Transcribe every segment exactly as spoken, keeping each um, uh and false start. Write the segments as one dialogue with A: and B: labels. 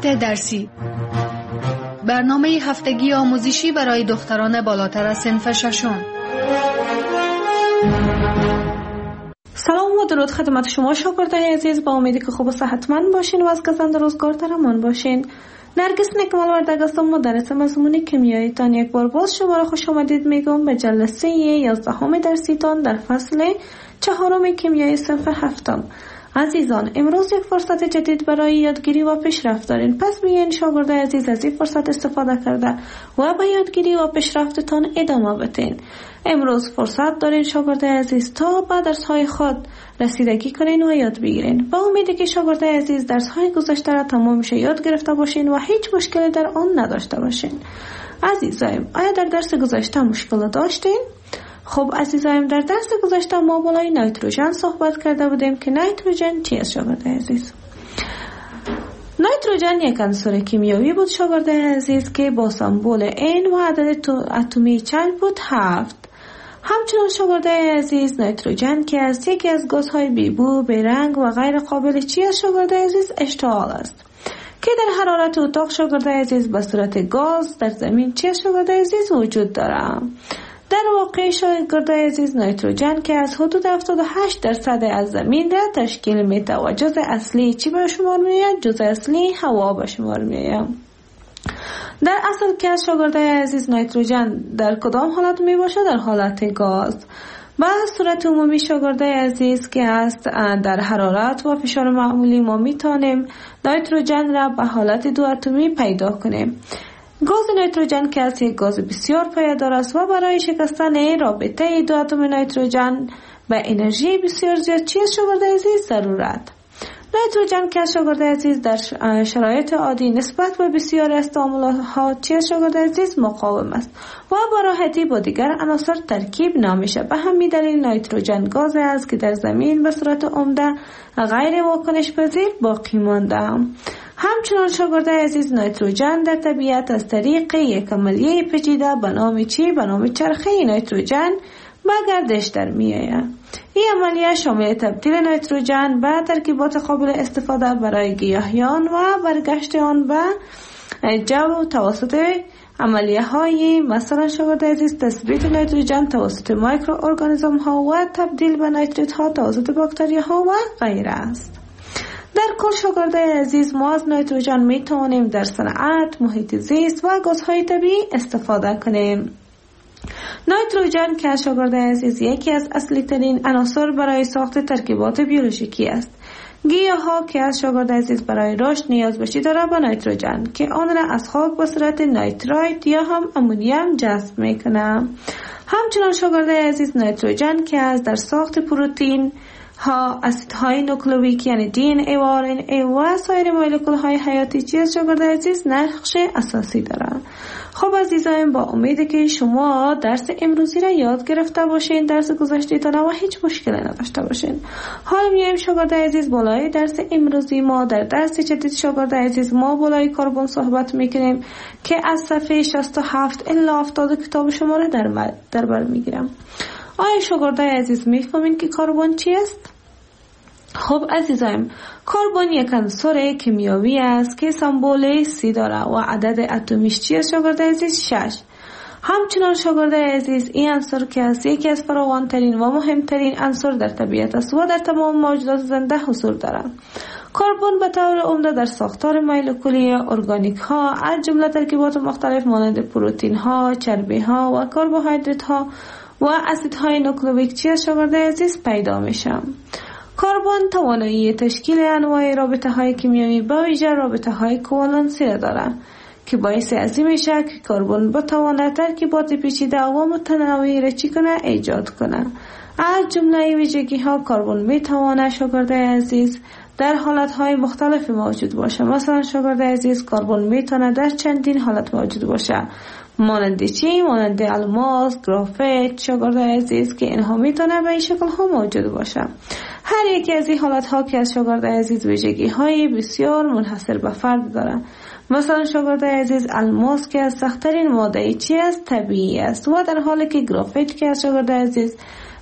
A: ساعت درسی، برنامه هفتگی آموزشی برای دختران بالاتر از صنف ششم.
B: سلام و درود خدمت شما شاگردای عزیز، با امیدی که خوب و صحتمند باشین و از گزند روزگار در امان باشین. نرگس نکمال وردگ هستم، مدرس مضمون کیمیایی تان. یک بار باز شما را خوش آمدید میگم به جلسه یازدهم درسی تان در فصل چهارم کیمیای صنف هفتم. عزیزان، امروز یک فرصت جدید برای یادگیری و پیشرفت دارین، پس بیاین شاگردای عزیز از این فرصت استفاده کرده و به یادگیری و پیشرفتتان ادامه بدین. امروز فرصت دارین شاگردای عزیز تا به درس‌های خود رسیدگی کنین و یاد بگیرین. با امیدی که شاگردای عزیز درس‌های گذشته را تمامش یاد گرفته باشین و هیچ مشکلی در آن نداشته باشین. عزیزایم، آیا در درس گذشته مشکل داشتین؟ خب عزیزایم، در درس گذشته ما بالای نیتروژن صحبت کرده بودیم که نیتروژن چی است شاگردای عزیز؟ نیتروژن یک عنصر کیمیایی بود شاگردای عزیز که با سمبل N و عدد اتمی چند بود؟ هفت. همچنان شاگردای عزیز، نیتروژن که از یکی از گازهای بیبو، بیرنگ و غیر قابل چی است شاگردای عزیز؟ اشتعال است که در حرارت اتاق شاگردای عزیز به صورت گاز در زمین چی است شاگردای عزیز؟ وجود دارد. در واقع شاگردای عزیز، نیتروژن که از حدود هفتاد و هشت درصد از زمین را تشکیل میده و جزء اصلی چی به شمار میآید؟ جزء اصلی هوا به شمار میآید. در اصل که از شاگردای عزیز، نیتروژن در کدام حالت می باشه؟ در حالت گاز. به صورت عمومی شاگردای عزیز که است در حرارت و فشار معمولی ما میتونیم نیتروژن را به حالت دو اتمی پیدا کنیم. گاز نیتروژن که از یک گاز بسیار پایدار است و برای شکستن رابطه دو اتم نیتروژن به انرژی بسیار زیاد چی است شاگردای عزیز؟ ضرورت. نیتروژن که شاگردای عزیز در شرایط عادی نسبت به بسیار از تعاملات چی است شاگردای عزیز؟ مقاوم است و با راحتی با دیگر عناصر ترکیب نمیشه. به همین دلیل نیتروژن گاز است که در زمین به صورت عمده غیر واکنش پذیر باقی مانده. همچنان شاگردای عزیز، نیتروژن در طبیعت از طریق یک عملیه پیچیده به نام چی؟ به نام چرخه نیتروژن به گردش در میآید. این عملیه شامل تبدیل نیتروژن به ترکیبات قابل استفاده برای گیاهیان و برگشت آن به جو توسط عملیه های مثلا شاگردای عزیز تثبیت نیتروژن توسط میکروارگانیسم ها و تبدیل به نیتریت ها توسط باکتری ها و غیره است. در کل شاگردای عزیز، ما از نیتروژن می توانیم در صنعت، محیط زیست و گازهای طبیعی استفاده کنیم. نیتروژن که شاگردای عزیز یکی از اصلی ترین عناصر برای ساخت ترکیبات بیولوژیکی است. گیاها که از شاگردای عزیز برای رشد نیاز بشی داره به نیتروژن که آن را از خاک به صورت نیترایت یا هم امونیم جذب میکنه. همچنان شاگردای عزیز، نیتروژن که از در ساخت پروتئین ها، اسیدهای نوکلئیک یعنی دی ان ای و آر ان ای و سایر مولکول های حیاتی چیز شاگردای عزیز نقش اساسی دارند. خب عزیزان، با امیدی که شما درس امروزی را یاد گرفته باشین، درس گذشته تا و هیچ مشکلی نداشته باشین. حالا میایم شاگردای عزیز بالای درس امروزی ما در درس جدید شاگردای عزیز ما بالای کربن صحبت میکنیم که از صفحه شصت و هفت الی هفتاد کتاب شما را در در بر میگیرم. آیا شاگردای عزیز میفهمین که کربن چی است؟ خب عزیزایم، کربن یک عنصر کیمیایی است که سمبل سی داره و عدد اتمیش چی است شاگردای عزیز؟ شش. همچنان شاگردای عزیز، این عنصر که است یکی از فراوانترین و مهمترین عنصر در طبیعت است و در تمام موجودات زنده حضور دارد. کربن به طور عمده در ساختار مولکولی ارگانیک ها از جمله ترکیبات مختلف مانند پروتئین ها، چربی ها و کربوهیدرات ها و اسیدهای نوکلئیک چی است شاگردای عزیز؟ پیدا میشه. کربن توانایی تشکیل انواع رابطه های کیمیایی با ویژه رابطه های کوالنسی را دارد که باعث ازی میشه که کربن بتواند ترکیبات پیچیده و متنوعی را چی کنه؟ ایجاد کنه. از جمله ویژگی ها کربن میتواند شاگردای عزیز در حالت های مختلف موجود باشه. مثلا شاگردای عزیز، کربن میتونه در چندین حالت موجود باشه، مانند چی؟ مانند الماس، گرافیت شاگردای عزیز که اینها میتونه به این شکل ها موجود باشه. هر یکی از این حالت ها که از شاگردای عزیز ویژگی های بسیار منحصر به فرد داره. مثلا شاگردای عزیز، الماس که از سخت‌ترین ماده چی است؟ طبیعی است و در حالی که گرافیت که از شاگردای عزیز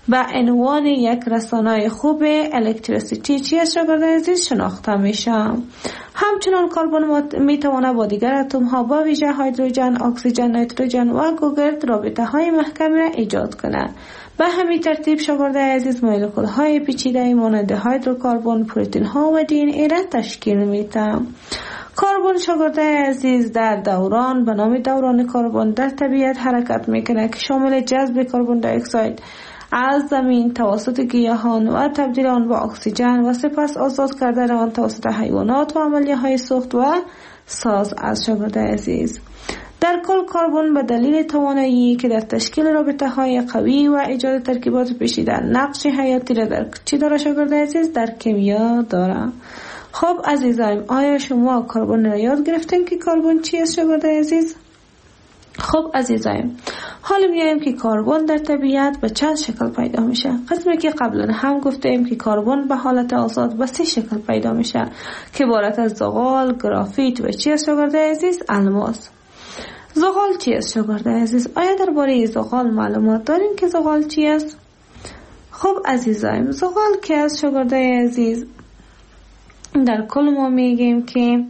B: به عنوان یک رسانه خوب الکتریسیتی چی است شاگرد عزیز شناخته میشه. همچنان کربن میتواند با دیگر اتم ها با ویژه هیدروژن، اکسیژن، نیتروژن و گوگرد رابطه های محکمی را ایجاد کنه. به همین ترتیب شاگرد عزیز مولکول های پیچیده مانند هیدروکربن، پروتئین ها و دی ان ای را تشکیل میده. کربن شاگرد عزیز در دوران به نام دوران کربن در طبیعت حرکت میکنه که شامل جذب کربن دی اکساید از زمین توسط گیاهان و تبدیل آن به اکسیژن و سپس آزاد کردن آن توسط حیوانات و عملیه های سوخت و ساز از شاگرد عزیز. در کل کربن به دلیل توانایی که در تشکیل رابطه های قوی و ایجاد ترکیبات پیچیده نقش حیاتی را در چی داره شاگرد عزیز؟ در کیمیا داره. خب عزیزایم، آیا شما کربن را یاد گرفتین که کربن چی است شاگرد عزیز؟ خب عزیزایم، حالا میایم که کربن در طبیعت به چند شکل پیدا میشه. قسمی که قبلا هم گفتیم که کربن به حالت آزاد به سه شکل پیدا میشه که عبارت از زغال، گرافیت و چی است شاگرد عزیز؟ الماس. زغال چی است شاگرد عزیز؟ آیا درباره زغال معلومات دارین که زغال چی است؟ خب عزیزایم، زغال کی است شاگرد عزیز؟ در کل ما میگیم که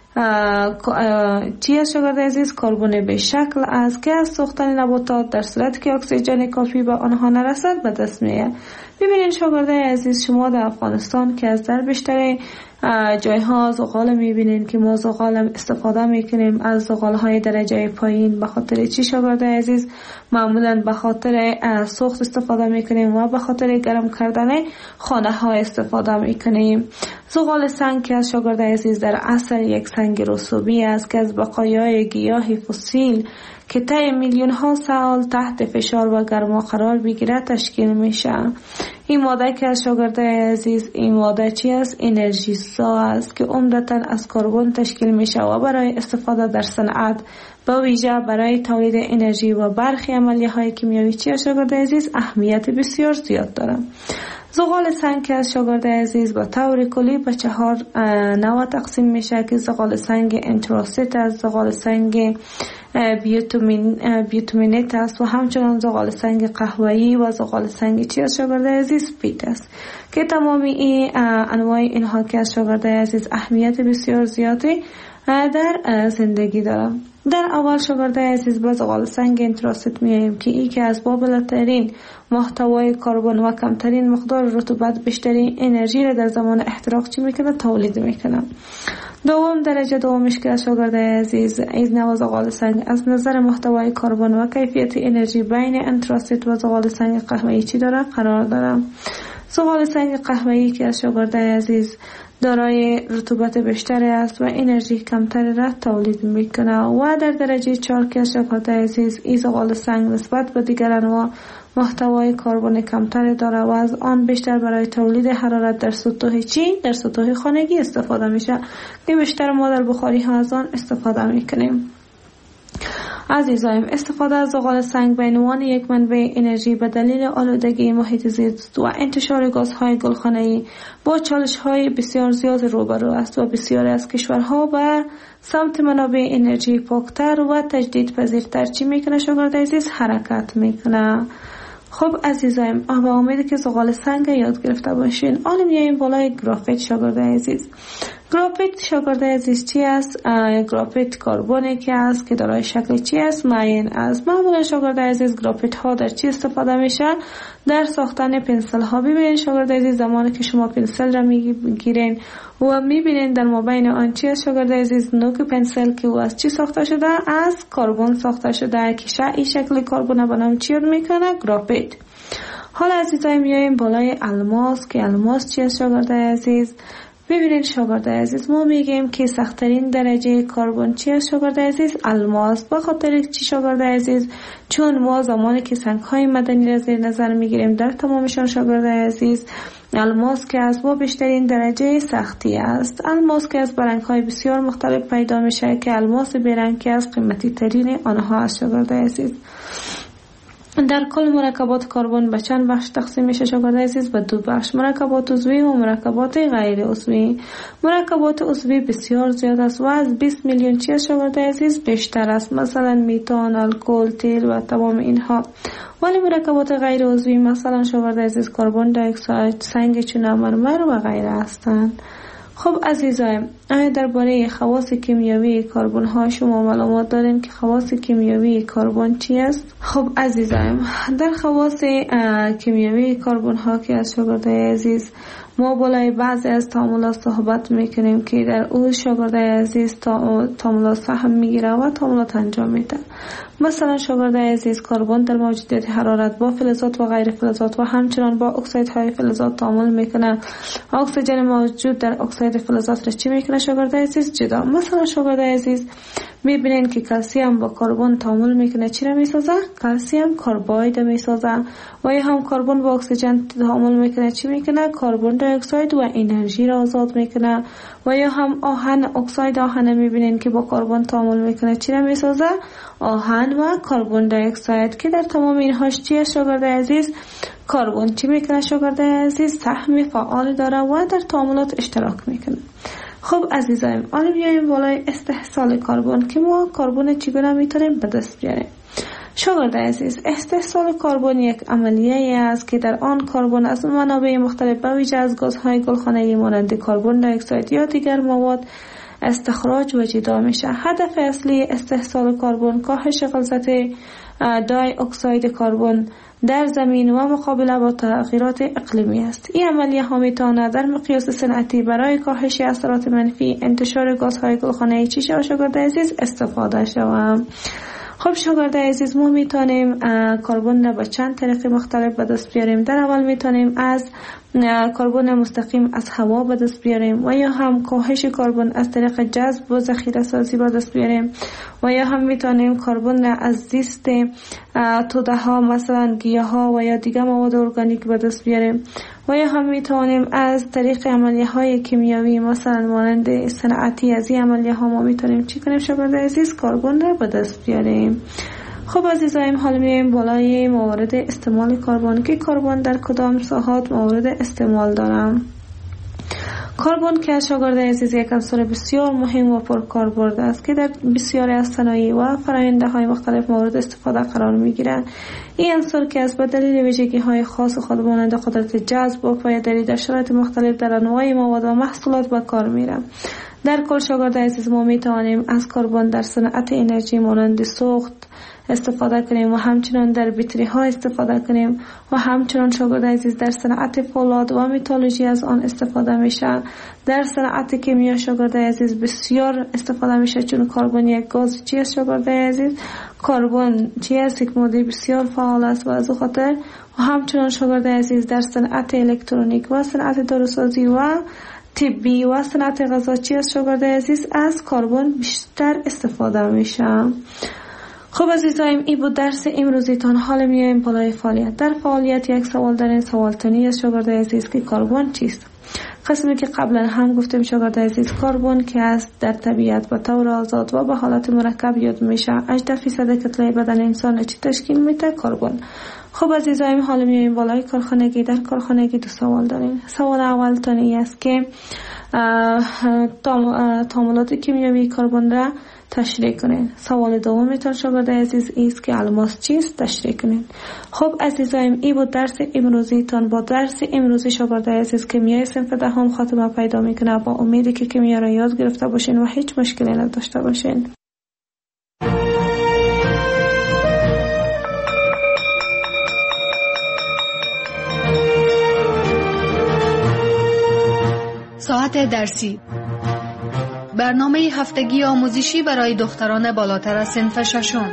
B: چی است شاگرد عزیز؟ کربن به شکل است که از سوختن نباتات در صورتی که اکسیژن کافی به آنها نرسد به دست میاد. ببینید شاگرد عزیز، شما در افغانستان که از در بیشتر جایها زغال میبینین که ما زغال استفاده میکنیم از زغال های درجه پایین. به خاطر چی شاگرد عزیز؟ معمولا به خاطر سوخت استفاده میکنیم و به خاطر گرم کردن خانه ها استفاده میکنیم. زغال سنگ که از شاگرد عزیز در اصل یک سنگ رسوبی است که از بقایای گیاه فسیل که طی میلیون ها سال تحت فشار و گرما قرار بگیره تشکیل میشه. این ماده که از شاگرد عزیز، این ماده چی است؟ انرژی سا است که عمدتاً از کربن تشکیل میشه و برای استفاده در صنعت با ویژه برای تولید انرژی و برخی عملیه های کیمیایی چی است شاگرد عزیز اهمیت بسیار زیاد داره. زغال سنگ که از شاگرد عزیز با طور کلی به چهار نوع تقسیم میشه که زغال سنگ انتراسیت است، زغال سنگ بیوتومین بیوتومینت است و همچنان زغال سنگ قهوه‌ای و زغال سنگ چی از شاگرد عزیز پیت است که تمامی این انواع اینها که از شاگرد عزیز اهمیت بسیار زیادی در زندگی دارم. در اول شاگرد عزیز به زغال سنگ انتراسیت میاییم که ای که از بالاترین محتوای کربن و کمترین مقدار رطوبت بیشترین انرژی را در زمان احتراق چی میکنه؟ تولید میکنه. دوم درجه دومش که از شاگرد عزیز این نوع زغال سنگ از نظر محتوای کربن و کیفیت انرژی بین انتراسیت و زغال سنگ قهوه‌ای چی داره؟ قرار داره. زغال سنگ قهوه‌ای که از شاگرد عزیز دارای رطوبت بیشتر است و انرژی کمتر را تولید میکنه. و در درجه چهار که از شاگرد عزیز این زغال سنگ نسبت به دیگر انواع محتوای کربن کمتر داره و از آن بیشتر برای تولید حرارت در سطوح چی؟ در سطوح خانگی استفاده میشه که بیشتر ما در بخاری ها از آن استفاده میکنیم. عزیزایم، استفاده از زغال سنگ به عنوان یک منبع انرژی به دلیل آلودگی محیط زیست و انتشار گازهای گلخانه‌ای با چالش‌های بسیار زیاد روبرو است و بسیاری از کشورها به سمت منابع انرژی پاکتر و تجدیدپذیرتر چی میکنه شاگرد عزیز؟ حرکت میکنه. خب عزیزایم، به امید که زغال سنگ یاد گرفته باشین. حالا میایم بالای گرافیت شاگرد عزیز. گرافیت شاگرد عزیز چی است؟ گرافیت کربنی که است که دارای شکل چی است؟ معین است. معمولا شاگرد عزیز گرافیت ها در چی استفاده میشه؟ در ساختن پنسل ها. ببینید شاگرد عزیز، زمانی که شما پنسل را میگیرین و میبینین در مابین آن چی است شاگرد عزیز؟ نوک پنسل که او از چی ساخته شده؟ از کربن ساخته شده که این شکل کربن به نام چی میکنه؟ گرافیت. حالا عزیزای میایم بالای الماس که الماس چی است شاگرد عزیز؟ ببینید شاگرد عزیز، ما میگیم که سخت‌ترین درجه کربن چی است شاگرد عزیز؟ الماس. به خاطر چی شاگرد عزیز؟ چون ما زمانی که سنگ‌های معدنی را زیر نظر میگیریم در تمامشان شاگرد عزیز الماس که از با بیشترین درجه سختی است. الماس که از برنگ‌های بسیار مختلف پیدا میشه که الماس برنگ که از قیمتی ترین آنها است شاگرد عزیز. در کل مرکبات کربن به چند بخش تقسیم میشه شاگرد عزیز؟ به دو بخش، مرکبات عضوی و مرکبات غیر عضوی. مرکبات عضوی بسیار زیاد است و از بیست میلیون چیز شاگرد عزیز بیشتر است، مثلا میتان، الکل، تیل و تمام اینها. ولی مرکبات غیر عضوی مثلا شاگرد عزیز کربن دی اکساید، سنگ چونه، مرمر و غیره هستند. خب عزیزایم، آیا درباره خواص کیمیایی کربن ها شما معلومات دارین که خواص کیمیایی کربن چی است؟ خب عزیزایم، در خواص کیمیایی کربن ها که از شاگرد عزیز ما بالای بعضی از تعاملات صحبت میکنیم که در او شاگرد عزیز تعاملات سهم میگیره و تعاملات انجام میده. مثلا شاگرد عزیز کربن در موجودیت حرارت با فلزات و غیر فلزات و همچنان با اکسیدهای فلزات تعامل میکنه. اکسیژن موجود در اکسید فلزات را چی میکنه شاگرد عزیز؟ جدا. مثلا شاگرد عزیز میبینین که کلسیم با کربن تعامل میکنه، چی را میسازه؟ کلسیم کارباید میسازه. و یا هم کربن با اکسیژن تعامل میکنه، چی میکنه؟ کربن دی اکساید و انرژی را آزاد میکنه. و یا هم آهن، اکساید آهن میبینین که با کربن تعامل میکنه، چی را میسازه؟ آهن و کربن دی اکساید، که در تمام اینهاش چیه شاگرد عزیز؟ کربن چی میکنه شاگرد عزیز؟ سهم فعال داره و در تعاملات اشتراک میکنه. خب عزیزایم، حالا بیایم بالای استحصال کربن که ما کربن چگونه میتونیم به دست بیاریم. شاگرد عزیز، استحصال کربن یک عملیه است که در آن کربن از منابع مختلف به ویژه از گازهای گلخانه‌ای مانند کربن دی اکساید یا دیگر مواد استخراج و جدا میشه. هدف اصلی استحصال کربن کاهش غلظت دی اکساید کربن در زمین و مقابله با تغییرات اقلیمی است. این عملیه ها میتونه در مقیاس صنعتی برای کاهش اثرات منفی انتشار گازهای گلخانه‌ای چی شود شاگرد عزیز؟ استفاده شود. خب شاگرد عزیز، ما میتونیم کربن را به چند طریق مختلف به دست بیاریم. در اول میتونیم از کربن مستقیم از هوا به دست بیاریم و یا هم کاهش کربن از طریق جذب و ذخیره سازی به دست بیاریم و یا هم میتونیم کربن را از زیست توده ها مثلا گیاه ها و یا دیگر مواد ارگانیک به دست بیاریم و یا هم میتونیم از طریق عملیه های کیمیایی مثلا مانند صنعتی از این عملیه ها ما میتونیم چی کنیم شاگرد عزیز؟ کربن را به دست بیاریم. خب عزیزایم، حالا میایم بالای موارد استعمال کربن که کربن در کدام ساحات مورد استعمال دارم. کربن که شاگرد عزیز یک عنصر بسیار مهم و پرکاربرد است که در بسیاری از صنایع و فرآیندهای مختلف مورد استفاده قرار میگیرد. این عنصر که از به دلیل ویژگی های خاص خود مانند قدرت جذب و پایداری در شرایط مختلف در انواع مواد و محصولات به کار میره. در کل شاگرد عزیز، ما میتوانیم از کربن در صنعت انرژی مانند سوخت استفاده کنیم و همچنان در بطری ها استفاده کنیم و همچنان شاگرد عزیز در صنعت فولاد و متالورژی از آن استفاده میشه. در صنعت کیمیا شاگرد عزیز بسیار استفاده میشه، چون کربن یک گاز چی است شاگرد عزیز؟ کربن چی است؟ یک ماده بسیار فعال است و از او خاطر و همچنان شاگرد عزیز در صنعت الکترونیک و صنعت داروسازی و طبی و صنعت غذا چی است شاگرد عزیز؟ از کربن بیشتر استفاده میشه. خب عزیزایم، این بود درس امروزیتان. حالا میایم بالای فعالیت. در فعالیت یک سوال دارین، سوال تانی از شاگرد عزیز که کربن چیست؟ قسمی که قبلا هم گفتیم شاگرد عزیز، کربن که است در طبیعت به طور آزاد و به حالت مرکب یاد میشه. هجده فیصد کتله بدن انسان چی تشکیل میده؟ کربن. خب عزیزایم، حالا میایم بالای کارخانگی. در کارخانگی دو سوال داریم. سوال اول تانی است که تعاملات کیمیایی کربن را تشریح کنین. سوال دوم میتون شاگرد عزیز است که الماس چیست؟ تشریح کنین. خب عزیزایم، این بود درس امروزیتان. با درس امروزی شاگرد عزیز کیمیای صنف دهم خاتمه پیدا میکنه. با امیدی که کیمیا را یاد گرفته باشین و هیچ مشکلی نداشته باشین.
A: ساعت درسی، برنامه هفتگی آموزشی برای دختران بالاتر از صنف ششم.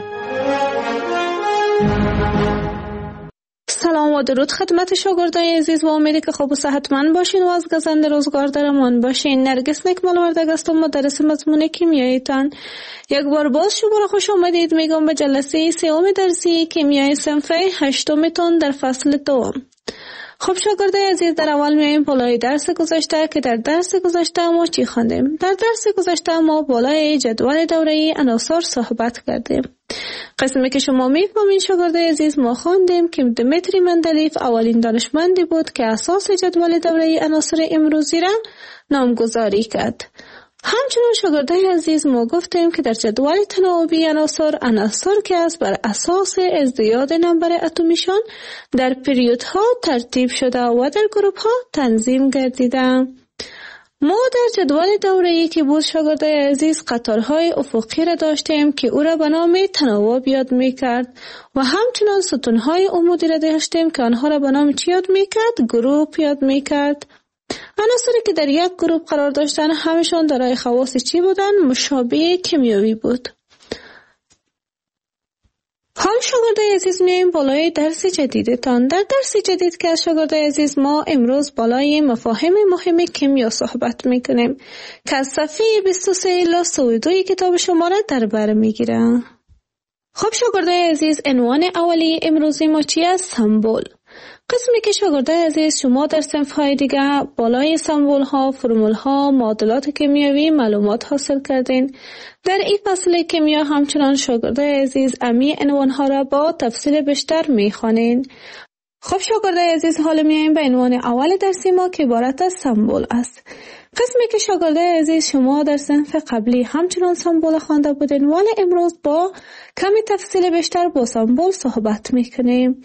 B: سلام و درود خدمت شاگردان عزیز و امیدی که خوب و صحتمند باشین و از گزند روزگار درمان باشین. نرگس نکمل وردگ هستم، مدرس مضمون کیمیایتان. یک بار باز شما را خوش آمدید میگم به جلسه سوم درسی کیمیای صنف هشتمتون در فصل دوم. خب شاگردای عزیز، در اول میایم بالای درس گذشته که در درس گذشته ما چی خواندیم؟ در درس گذشته ما بالای جدول دوره‌ای عناصر صحبت کردیم. قسمی که شما میفهمین شاگردای عزیز، ما خواندیم که دمیتری مندلیف اولین دانشمندی بود که اساس جدول دوره‌ای عناصر امروزی را نامگذاری کرد. همچنین شاگردای عزیز، ما گفتیم که در جدول تناوبی عناصر، عناصر که از بر اساس ازدیاد نمبر اتمیشان در پریودها ترتیب شده و در گروپها تنظیم گردیده. ما در جدول دوره‌ای که بود شاگردای عزیز قطارهای افقی را داشتیم که او را به نام تناوب یاد میکرد و همچنین ستونهای عمودی را داشتیم که آنها را به نام چی یاد میکرد؟ گروپ یاد میکرد. عناصری که در یک گروپ قرار داشتن همشان دارای خواص چی بودن؟ مشابه کیمیایی بود. حال شاگردای عزیز میایم بالای درس جدیدتان. در درس جدید که از شاگردای عزیز ما امروز بالای مفاهیم مهم کیمیا صحبت میکنیم که از صفحه بیست و سه الی سی و دو کتاب شما را در بر میگیرم. خب شاگردای عزیز، عنوان اولی امروزی ما چی است؟ سمبل. قسمی که شاگردای عزیز شما در صنف‌های دیگه بالای سمبول‌ها، فرمول‌ها، معادلات کیمیایی معلومات حاصل کردین. در این فصل کیمیا همچنان شاگردای عزیز امی عنوان‌ها را با تفصیل بیشتر می‌خوانین. خب شاگردای عزیز، حالا میایم به عنوان اول درسی ما که عبارت از سمبل است. قسمی که شاگردای عزیز شما در صنف قبلی همچنان سمبل خوانده بودین، ولی امروز با کمی تفصیل بیشتر با سمبل صحبت می‌کنیم.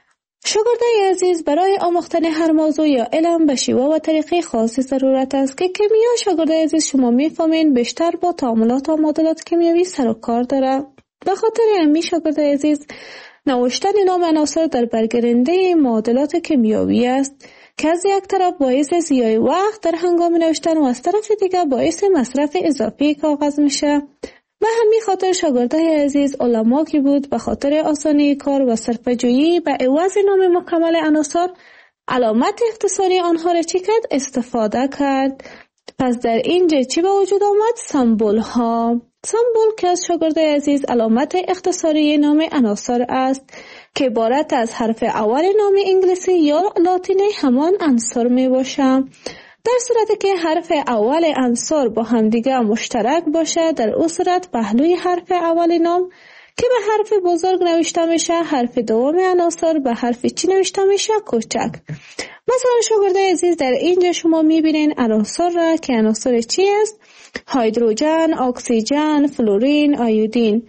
B: شاگردای عزیز، برای آموختن هر موضوع یا علم به شیوه و طریقه خاصی ضرورت است که کیمیا شاگردای عزیز شما میفهمین بیشتر با تعاملات و معادلات کیمیایی سر و کار داره. به خاطر همین شاگردای عزیز نوشتن نام عناصر در برگرنده معادلات کیمیایی است که از یک طرف باعث ضیاع وقت در هنگام نوشتن و از طرف دیگر باعث مصرف اضافی کاغذ میشه. به همین خاطر شاگردای عزیز علما که بود به خاطر آسانی کار و صرفه‌جویی به عوض نام مکمل عناصر علامت اختصاری آنها را چی کرد؟ استفاده کرد. پس در اینجا چی به وجود آمد؟ سمبول ها. سمبول که از شاگردای عزیز علامت اختصاری نام عناصر است که عبارت از حرف اول نام انگلیسی یا لاتینی همان عنصر می باشه. در صورتی که حرف اول عنصر با همدیگه مشترک باشه، در اون صورت پهلوی حرف اول نام که به حرف بزرگ نوشته میشه، حرف دوم عناصر به حرف چی نوشته میشه؟ کوچک. مثلا شاگردای عزیز در اینجا شما میبینین عناصر را که عناصر چی است؟ هیدروژن، اکسیژن، فلورین، آیودین.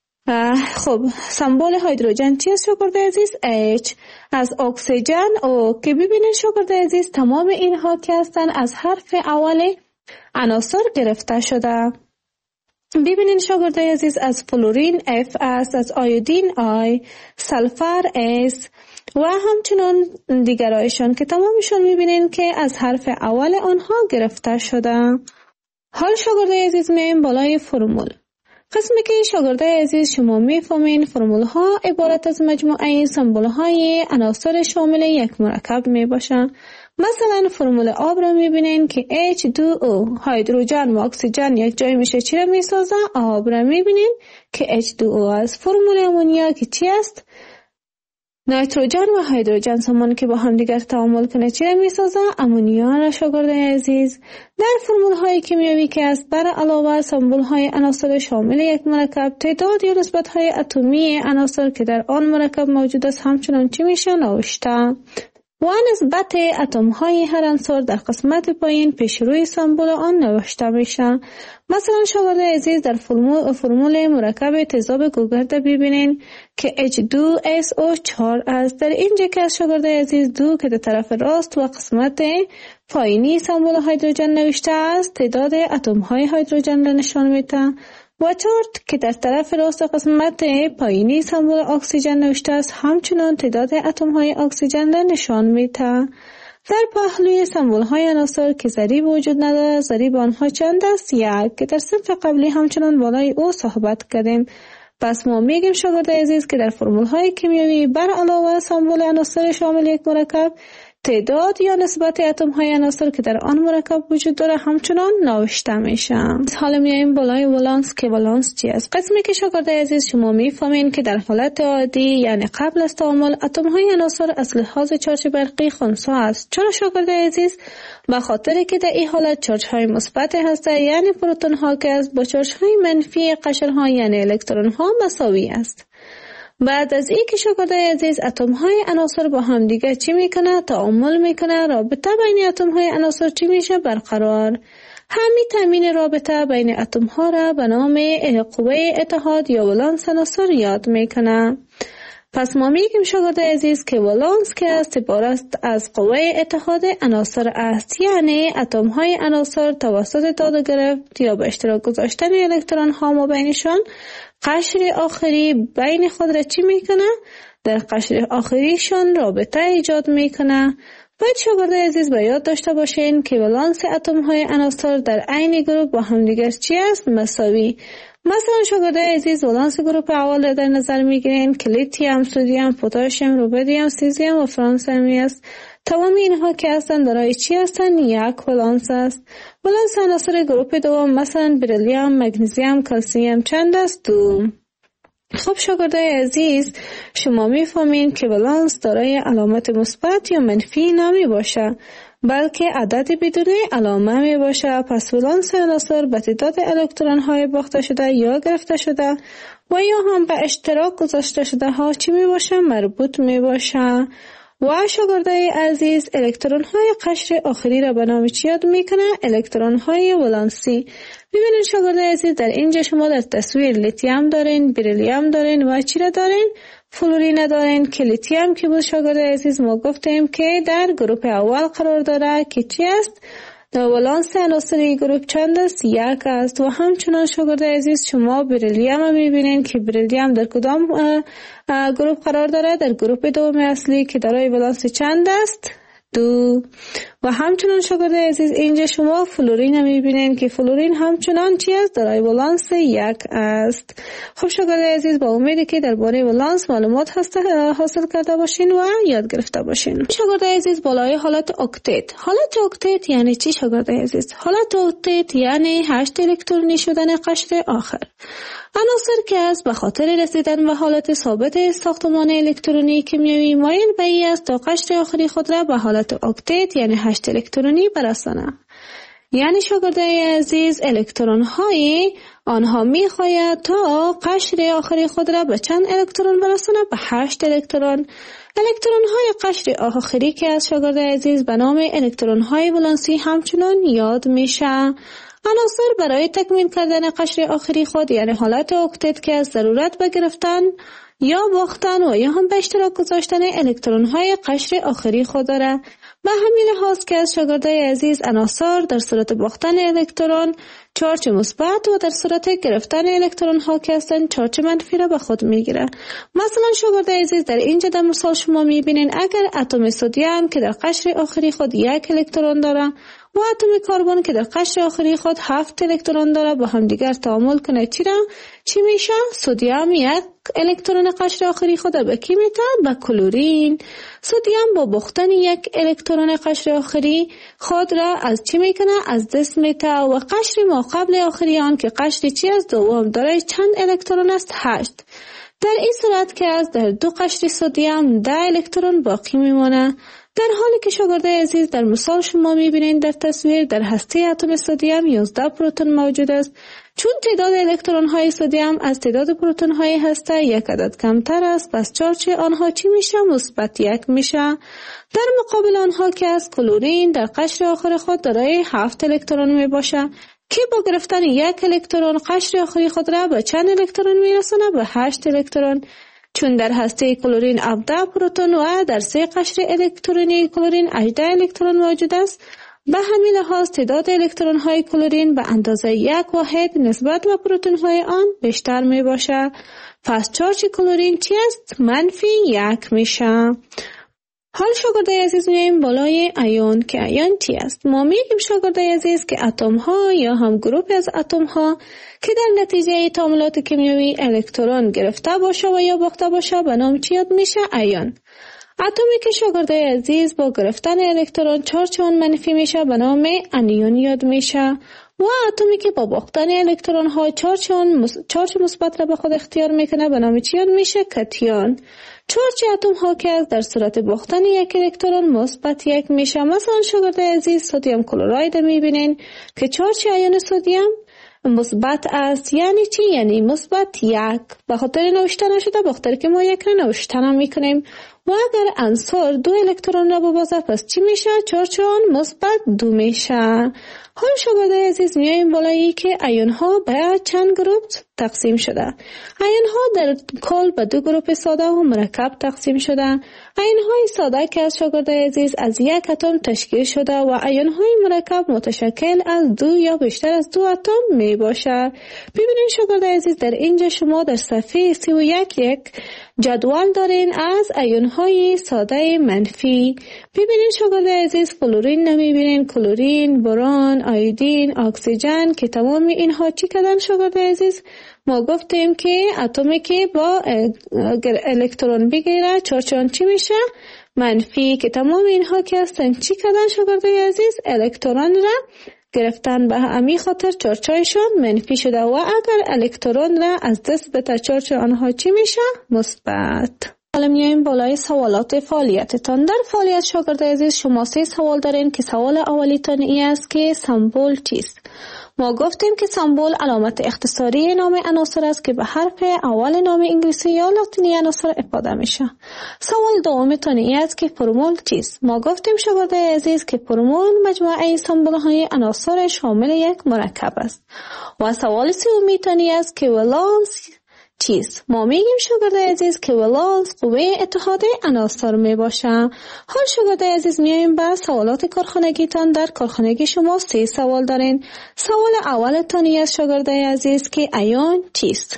B: خب سمبل هیدروژن چی است شاگردای عزیز؟ H. از اکسیژن او که ببینین شاگردای عزیز تمام اینها که هستن از حرف اول عناصر گرفته شده. ببینین شاگردای عزیز از فلورین F است، از آیودین I، سلفر S و همچنان دیگرایشان که تمامشون میبینین که از حرف اول آنها گرفته شده. حال شاگردای عزیز میایم بالای فرمول. قسمی که شاگردای عزیز شما میفهمین فرمول ها عبارت از مجموعه سمبل های عناصر شامل یک مرکب می باشن. مثلا فرمول آب را میبینین که اچ دو او، هیدروژن و اکسیژن یک جای میشه چی را میسازه؟ آب را میبینین که اچ دو او است. فرمول امونیا که چی است؟ نیتروژن و هیدروژن سامان که با هم دیگر تعامل کنه چی را میسازه؟ امونیا را شاگردای عزیز. در فرمول های کیمیایی که است بر علاوه سمبل های عناصر شامل یک مرکب تعداد یا نسبت های اتمی عناصر که در آن مرکب موجود است همچنان چی میشه؟ نوشته. و نسبت اتم های هر عنصر در قسمت پایین پیش روی سمبل آن نوشته میشن. مثلا شاگردای عزیز در فرمول, فرمول مرکب تیزاب گوگرد ببینین که اچ دو اس او چهار است. در اینجا که از شاگردای عزیز دو که در طرف راست و قسمت پایینی سمبل هیدروژن نوشته است تعداد اتم های هیدروژن را نشان میده و چهار که در طرف راست قسمت پایینی سمبل اکسیژن نوشته است همچنان تعداد اتم های اکسیژن را نشان میده. در پهلوی سمبل های عناصر که ضریب وجود نداره ضریب آنها چند است؟ یک که در صنف قبلی همچنان بالای او صحبت کردیم. پس ما میگیم شاگردای عزیز که در فرمول های کیمیایی بر علاوه سمبل عناصر شامل یک مرکب تعداد یا نسبت اتم های عناصر که در آن مرکب وجود داره همچنان نوشته میشه. حالا میایم بالای ولانس که ولانس چی است. قسمی که شاگرد عزیز شما میفهمین که در حالت عادی یعنی قبل از تعامل اتم های عناصر از لحاظ چارج برقی خنثی است. چرا شاگرد عزیز؟ به خاطر که در این حالت چارج های مثبت هسته یعنی پروتون ها که از با چارج های منفی قشرها یعنی الکترون ها مساوی است. بعد از این که شاگرد عزیز اتم های عناصر با هم دیگه چی میکنه؟ تعامل میکنه. رابطه بین اتم های عناصر چی میشه؟ برقرار. همین تامین رابطه بین اتم ها را به نام قوه اتحاد یا ولانس عناصر یاد میکنه. پس ما میگیم شاگرد عزیز که ولانس که است عبارت از قوه اتحاد عناصر است، یعنی اتم های عناصر توسط داد و گرفت یا به اشتراک گذاشتن الکترون ها ما بینشان قشر آخری بین خود را چی میکنه؟ در قشر آخریشان رابطه ایجاد میکنه. باید شاگرد عزیز به یاد داشته باشین که ولانس اتم های عناصر در عین گروپ با هم دیگر چی است؟ مساوی. مثلا شاگرد عزیز ولانس گروپ اول در نظر میگیرین که لیتیوم، سدیم، پتاسیم، رودیم، سیزیم و فرانسمی است. تمام اینها که هستند دارای چی هستند؟ یک ولانس است. ولانس عناصر گروپ دوم مثلا بریلیوم، مگنیزیم، کلسیم چند است؟ دو. خب شاگرد عزیز شما میفهمین که ولانس دارای علامت مثبت یا منفی نمی باشه، بلکه عدد بدون علامه می باشه. پس ولانس عناصر به تعداد الکترون های باخته شده یا گرفته شده و یا هم به اشتراک گذاشته شده ها چی می باشه؟ مربوط می باشه. و شاگردای عزیز الکترون های قشر آخری را به نام چی یاد میکنه؟ الکترون های ولانسی. ببینید شاگردای عزیز در اینجا شما در تصویر لیتیوم دارین، بریلیوم دارین و چی را دارین؟ فلورین دارین که لیتیوم که بود شاگردای عزیز ما گفتیم که در گروپ اول قرار داره که چی است؟ در ولانس عناصری گروپ چند است؟ یک است. و همچنان شاگرد عزیز شما بریلیوم میبینین که بریلیوم در کدام گروپ قرار داره؟ در گروپ دوم اصلی که دارای ولانس چند است؟ دو. و همچنان شاگرد عزیز اینجا شما فلورین میبینین که فلورین همچنان چی است؟ دارای ولانس یک است. خب شاگرد عزیز با امیدی که درباره ولانس معلومات حاصل کرده باشین و یاد گرفته باشین. شاگرد عزیز بالای حالت اکتت. حالت اکتت یعنی چی شاگرد عزیز؟ حالت اکتت یعنی هشت الکترونی شدن قشر آخر. عناصر که است به خاطر رسیدن به حالت ثابت ساختمان الکترونی کیمیایی مایل به این است تا قشر آخری خود را به حالت اکتت یعنی هشت الکترونی برسانه. یعنی شاگردای عزیز الکترون های آنها می خواهد تا قشر آخری خود را به چند الکترون برسانه؟ به هشت الکترون. الکترون های قشر آخری که از شاگردای عزیز به نام الکترون های ولانسی همچنان یاد میشه. عناصر برای تکمیل کردن قشر آخری خود یعنی حالت اکتت که از ضرورت به گرفتن یا باختن و یا هم به اشتراک گذاشتن الکترون های قشر آخری خود داره. به همین لحاظ که از شاگردای عزیز عناصر در صورت باختن الکترون چارج مثبت و در صورت گرفتن الکترون ها که هستن چارج منفی را به خود میگیره. مثلا شاگردای عزیز در اینجا در مثال شما میبینین اگر اتم سدیم که در قشر آخری خود یک الکترون داره و اتم کربن که در قشر آخری خود هفت الکترون داره با هم دیگر تعامل کنه چی را؟ چی میشه؟ سدیم یک الکترون قشر آخری خود به کی میده؟ به کلورین. سدیم با باختن یک الکترون قشر آخری خود را از چی میکنه؟ از دست میده و قشر ما قبل آخری آن که قشر چی از دوم داره چند الکترون است؟ هشت. در این صورت که از در دو قشر سدیم ده الکترون باقی میمونه. در حالی که شاگردای عزیز در مثال شما میبینین در تصویر در هسته اتم سدیم یازده پروتون موجود است. چون تعداد الکترون های سدیم از تعداد پروتون های هسته یک عدد کمتر است پس چارج آنها چی میشه؟ مثبت یک میشه. در مقابل آنها که از کلورین در قشر آخر خود دارای هفت الکترون میباشه که با گرفتن یک الکترون قشر آخری خود را به چند الکترون میرسونه؟ به هشت الکترون. چون در هسته کلورین هفده پروتون و در سه قشر الکترونی کلورین هجده الکترون موجود است، به همین لحاظ تعداد الکترون های کلورین به اندازه یک واحد نسبت به پروتون های آن بیشتر می باشه. پس چارج کلورین چی است؟ منفی یک میشه. حال شاگردای عزیز میایم بالای ایون که ایون چی است؟ ما میگیم شاگردای عزیز که اتم ها یا هم گروپ از اتم ها که در نتیجه تعاملات کیمیایی الکترون گرفته باشه و یا باخته باشه به نام چی یاد میشه؟ ایون. اتمی که شاگرده عزیز با گرفتن الکترون چارج آن منفی میشه به نام انیون یاد میشه و اتمی که با باختن الکترون ها چارج آن چارج مثبت را به خود اختیار میکنه به نام چی یاد میشه؟ کتیون. چارج اتم ها که در صورت باختن یک الکترون مثبت یک میشه. مثلا شاگرده عزیز سدیم کلراید میبینین که چارج ایون سدیم مثبت است. یعنی چی؟ یعنی مثبت یک. به خاطر نوشته نشده به خاطر که ما یک را نوشته نمیکنیم و اگر عنصر دو الکترون را ببازه پس چی میشه؟ چارج آن مثبت دو میشه. حال شاگرده عزیز میایم بالایی که ایون ها به چند گروه تقسیم شده. ایون ها در کل به دو گروه ساده و مرکب تقسیم شده. ایون های ساده که از شاگرده عزیز از یک اتم تشکیل شده و ایون های مرکب متشکل از دو یا بیشتر از دو اتم می باشه. ببینید شاگرده عزیز در اینجا شما در صفحه سی و یک یک جدول دارین از ایون های ساده منفی. ببینید شاگرده عزیز فلورین نمیبینین، کلورین، برون، آیودین، اکسیژن که تمام اینها چی کردن شاگرده عزیز؟ ما گفتیم که اتمی که با الکترون بگیره چارج آن چی میشه؟ منفی. که تمام اینها که هستن چی کردن شاگرده عزیز؟ الکترون را گرفتن به همین خاطر چارجشان منفی شده و اگر الکترون را از دست بده چارج آنها چی میشه؟ مثبت. حالا میایم بالای سوالات فعالیتتان. در فعالیت شاگرده عزیز شما سه سوال دارین که سوال اولیتان ای است که سمبل چیست؟ ما گفتیم که سمبل علامت اختصاری نام عناصر است که به حرف اول نام انگلیسی یا لاتینی عناصر افاده میشه. سوال دومتان ای است که فرمول چیست؟ ما گفتیم شاگرده عزیز که فرمول مجموعه سمبل های عناصر شامل یک مرکب است. و سوال سومیتان ای است که ولانس چیست؟ ما میگیم شاگرده عزیز که ولانس قوه اتحاد عناصر می باشه. حال شاگرده عزیز میایم به سوالات کارخانگیتان. در کارخانگی شما سه سوال دارین. سوال اولتان است شاگرده عزیز که ایون چیست؟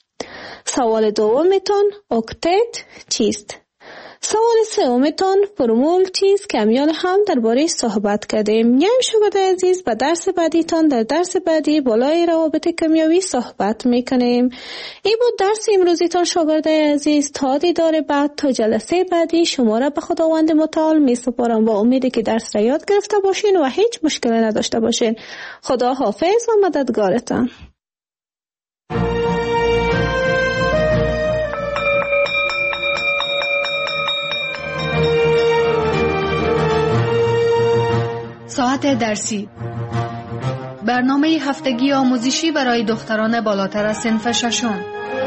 B: سوال دومتان اکتت چیست؟ سوال سومتان فرمول چیست که امیال هم درباره صحبت کردیم. یعنی شاگرده عزیز به درس بعدیتان در درس بعدی بالای روابط کیمیایی صحبت میکنیم. این بود درس امروزیتان شاگرده عزیز. تا دیدار بعد، تا جلسه بعدی شما را به خداوند متعال می سپارم با امیدی که درس را یاد گرفته باشین و هیچ مشکلی نداشته باشین. خدا حافظ و مددگارتان.
A: ساعت درسی، برنامه هفتگی آموزشی برای دختران بالاتر از صنف ششم.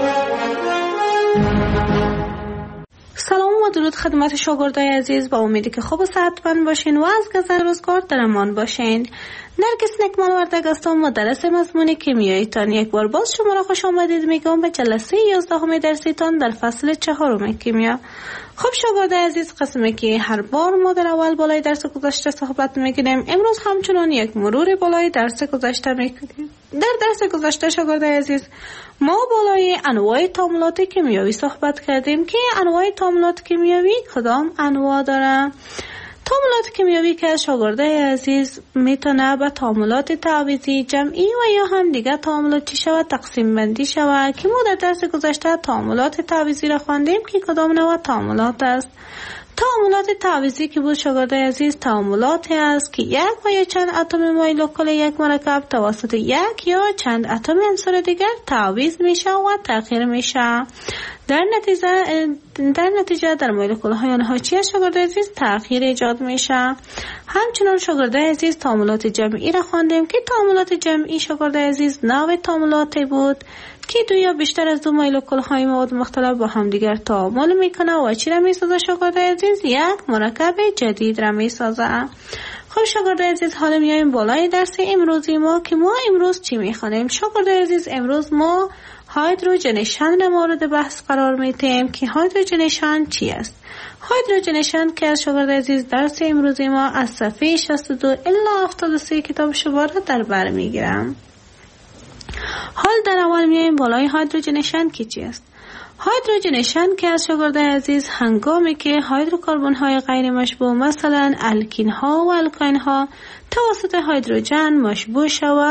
B: سلام و درود خدمت شاگردای عزیز. با امیدی که خوب و صحتمند باشین و از گذر روزگار در امان باشین. نرگس نکمان وردگ هستم، مدرس مضمون کیمیایی تان. یک بار باز شما را خوش آمدید میگم به جلسه یازدهم درسی تان در فصل چهارم کیمیا. خب شاگردای عزیز، قسمی که هر بار ما در اول بالای درس گذشته صحبت میکنیم، امروز همچنان یک مرور بالای درس گذشته میکنیم. در درس گذشته شاگردای عزیز ما بالای انواع تعاملات کیمیایی صحبت کردیم که انواع تعاملات کیمیایی کدام انواع داره. تعاملات کیمیایی که شاگردای عزیز میتونه به تعاملات تعویضی، جمعی و یا هم دیگه تعاملات چی شود تقسیم بندی شود که ما در درس گذشته تعاملات تعویضی را خواندیم که کدام نوع تعاملات است. تعاملات تعویضی که بود شاگردای عزیز تعاملاتی است که یک و یا چند اتم مولکول یک مرکب توسط یک یا چند اتم عنصر دیگر تعویض میشه و تغییر میشه. در نتیجه در نتیجه در مولکول های آنها چی شاگردای عزیز تغییر ایجاد میشه. همچنان شاگردای عزیز تعاملات جمعی را خواندیم که تعاملات جمعی شاگردای عزیز نوع تعاملاتی بود که دو یا بیشتر از دو مولکول های مواد مختلف با هم دیگر تعامل میکنه و چی را میسازه شاگردای عزیز؟ یک مرکب جدید را میسازه. خب شاگردای عزیز، حالا میایم بالای درس امروزی ما که ما امروز چی میخوانیم. شاگردای عزیز، امروز ما هایدروژنیشن را مورد بحث قرار میدیم که هایدروژنیشن چی است. هایدروژنیشن که از شاگردای عزیز درس امروزی ما از صفحه شصت و دو الی هفتاد و سه کتاب شما را در بر میگیرم. حال در اول میایم بالای هایدروژنیشن که چی است. هایدروژنیشن که از شاگردای عزیز هنگامی که هیدروکربن های غیر مشبوع مثلا الکین ها و الکاین ها توسط هیدروژن مشبوع شود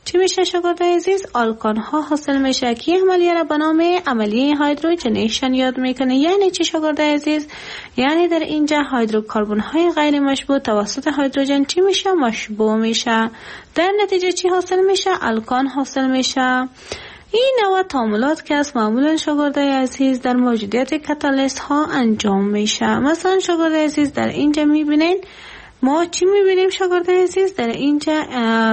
B: چی میشه شاگردای عزیز؟ آلکان ها حاصل میشه که عملیه را به نام عملیه هایدروژنیشن یاد میکنه. یعنی چی شاگردای عزیز؟ یعنی در اینجا هیدروکربن های غیر مشبوع توسط هیدروژن چی میشه؟ مشبوع میشه. در نتیجه چی حاصل میشه؟ آلکان حاصل میشه. این نوع تعاملات که از معمولا شاگردای عزیز در موجودیت کاتالیست ها انجام میشه. مثلا شاگردای عزیز در اینجا میبینین ما چی میبینیم شاگردای عزیز؟ در اینجا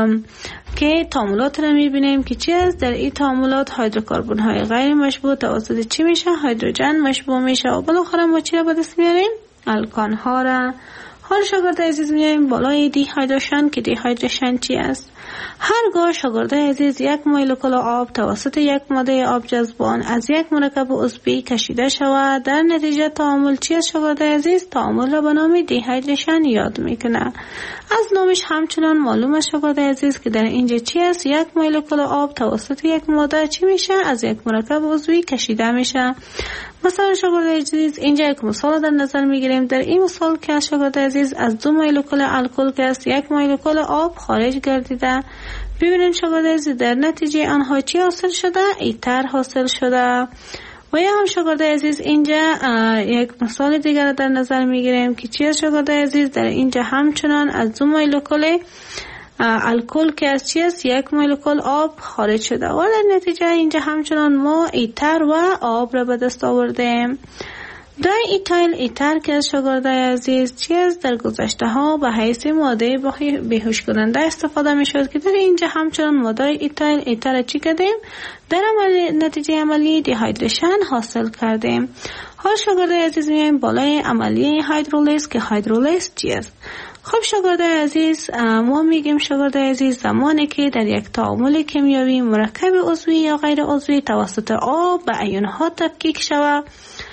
B: که تعاملات را میبینیم که چی است؟ در این تعاملات هیدروکربن های غیر مشبوع توسط چی میشه؟ هیدروژن مشبوع میشه و بالاخره ما چی را به دست میاریم؟ آلکان ها را. حال شاگردای عزیز میایم بالای دی هیدروژن که دی هیدروژن چی است؟ هرگاه شاگردای عزیز یک مولکول آب توسط یک ماده آب جذبان از یک مرکب عضوی کشیده شود، در نتیجه تعامل چی است شاگردای عزیز؟ تعامل را به نام دی هیدروژن یاد میکنه. از نامش همچنان معلوم است شاگردای عزیز که در اینجا چی است؟ یک مولکول آب توسط یک ماده چی میشه؟ از یک مرکب عضوی کشیده میشه. مثلا شاگردای عزیز اینجا یک مثال در نظر میگیریم. در این مثال که شاگردای عزیز از دو مولکول الکل که است یک مولکول آب خارج گردیده، ببینیم شاگردای عزیز در نتیجه آنها چی حاصل شده؟ ایتر حاصل شده. و یا هم شاگردای عزیز اینجا یک مثال دیگر در نظر میگیریم که چی است شاگردای عزیز؟ در اینجا همچنان از دو مولکول الکل که از چی است؟ یک مولکول آب خارج شده و در نتیجه اینجا همچنان ما ایتر و آب را به دست آوردیم. دای ایتایل ایتر که از شاگردای عزیز چی است؟ در گذشته ها به حیث ماده بیهوش کننده استفاده می شد که در اینجا همچنان ماده ایتایل ایتر چی کردیم؟ در عمل نتیجه عملی دی هیدروژن حاصل کردیم. حال شاگردای عزیز میایم بالای عملیه هیدرولیز که هیدرولیز چی است؟ خب شاگردای عزیز ما میگیم شاگردای عزیز زمانی که در یک تعامل کیمیایی مرکب عضوی یا غیر عضوی توسط آب به ایون ها تفکیک شود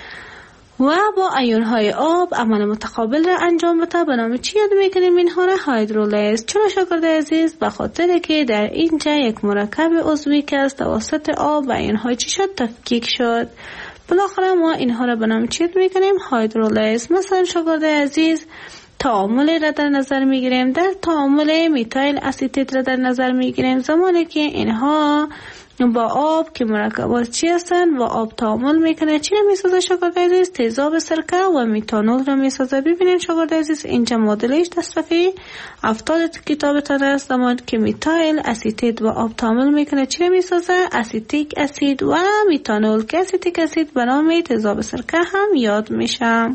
B: و با ایون های آب عمل متقابل را انجام بده، به نام چی یاد میکنیم اینها را؟ هیدرولیز. چرا شاگردای عزیز؟ به خاطر که در اینجا یک مرکب عضوی که از توسط آب و ایون های چی شد؟ تفکیک شد. بالاخره ما اینها را به نام چی یاد میکنیم؟ هیدرولیز. مثلا شاگردای عزیز تعامل را در نظر میگیریم. در تعامل میتایل اسیتید را در نظر میگیریم زمانی که اینها با آب که مرکبات چی هستن و آب تعامل میکنه چی را میسازه شاگردای عزیز؟ تیزاب سرکه و میتانول را میسازه. ببینید شاگردای عزیز اینجا مدلش در صفحه هفتاد کتابتان است. زمانی که میتایل اسیتید و آب تعامل میکنه چی را میسازه؟ اسیتیک اسید و میتانول که اسیتیک اسید به نام تیزاب سرکه هم یاد میشه.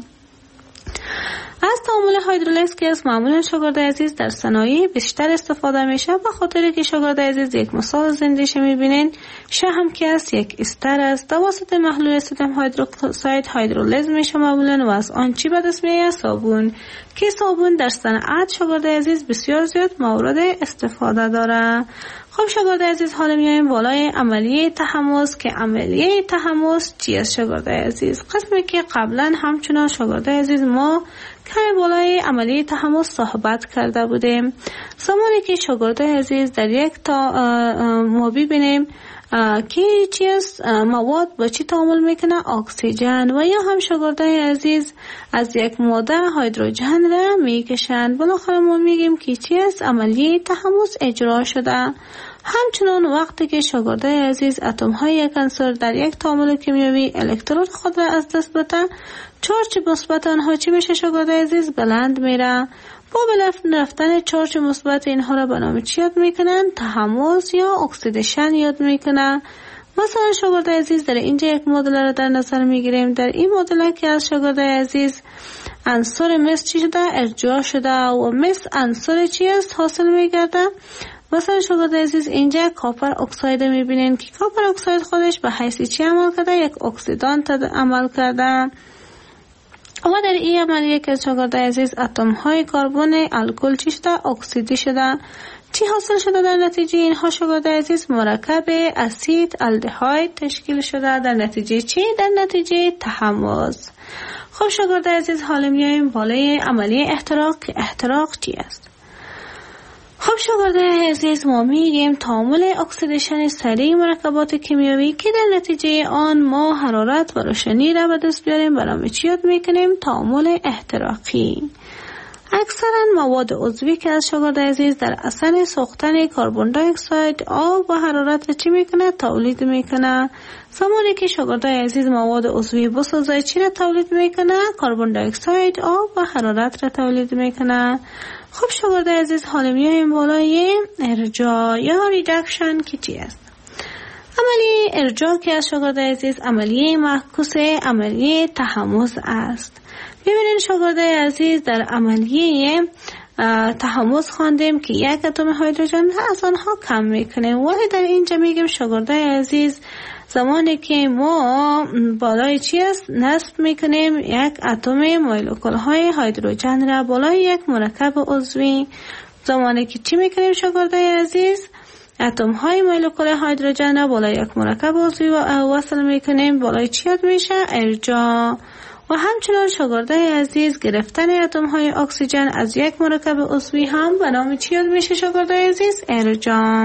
B: از تعامل هیدرولیز که از معمولا شاگردای عزیز در صنایع بیشتر استفاده میشه به خاطر که شاگردای عزیز یک مثال زندش میبینین. شهم که است یک استر است توسط محلول صودیوم هیدروکساید هیدرولیز میشه معمولا و از آن چی به دست میاد؟ صابون که صابون در صنعت شاگردای عزیز بسیار زیاد مورد استفاده داره. خب شاگردای عزیز حالا میایم بالای عملیه تحمض که عملیه تحمض چی است شاگردای عزیز؟ قسمی که قبلا همچنان شاگردای عزیز ما کمی بالای عملیه تحمض صحبت کرده بودیم. زمانی که شاگردای عزیز در یک تا ما ببینیم که چی است مواد با چی تعامل میکنه؟ اکسیژن. و یا هم شاگردای عزیز از یک ماده هیدروژن را میکشند. بالاخره ما میگیم که چی است؟ عملیه تحمض اجرا شده. همچنان وقتی که شاگردای عزیز اتم های یک عنصر در یک تعامل کیمیایی الکترون خود را از دست بده، چارج مثبت آنها چی میشه شاگردای عزیز؟ بلند میره. با بلند رفتن چارج مثبت اینها را به نام چی یاد میکنن؟ تحمض یا اکسیدیشن یاد میکنن. مثلا شاگردای عزیز در اینجا یک مدل را در نظر میگیریم. در این مدل که از شاگردای عزیز عنصر مس چی شده؟ ارجاع شده و مس عنصر چی است؟ حاصل میگرده. مثلا شاگردای عزیز اینجا کاپر اکساید میبینین که کاپر اکساید خودش به حیث چی عمل کرده؟ یک اکسیدان عمل کرده. و در این عملیه که شاگردای عزیز اتم های کربن الکل چی شده؟ اکسیدی شده. چی حاصل شده در نتیجه اینها شاگردای عزیز؟ مرکب اسید الدهاید تشکیل شده. در نتیجه چی؟ در نتیجه تحمض. خب شاگردای عزیز حالا میایم بالای عملیه احتراق که احتراق چی است؟ خب شاگردای عزیز ما میگیم تعامل اکسیدیشن سریع مرکبات کیمیایی که در نتیجه آن ما حرارت و روشنی را به دست بیاریم به نام چی یاد میکنیم؟ تعامل احتراقی. اکثرا مواد عضوی که از شاگرد عزیز در اثر سوختن کربن دی اکساید آب و حرارت را چی میکنه؟ تولید میکنه. زمانی که شاگرد عزیز مواد عضوی بسازه چی را تولید میکنه؟ کربن دی اکساید، آب و حرارت را تولید میکنه. خب شاگرد عزیز حالا میایم بالای ارجاع یا ریدکشن که چی است؟ عملیه ارجاع که از شاگرد عزیز عملیه معکوس عملیه تحمض است. ببینید شاگرد عزیز در عملیه تحمض خواندیم که یک اتم هیدروژن از آنها کم میکنه، ولی در اینجا میگیم شاگرد عزیز زمانی که ما بالای چی است نصب میکنیم یک اتم مولکول های هیدروژن را بالای یک مرکب عضوی، زمانی که چی میکنیم شاگرد عزیز اتم های مولکول هیدروژن را بالای یک مرکب عضوی وصل میکنیم، بالای چی یاد میشه؟ ارجاع. و همچنان شاگرد عزیز گرفتن اتم های اکسیژن از یک مرکب عضوی هم به نام چی یاد میشه شاگرد عزیز؟ ارجاع.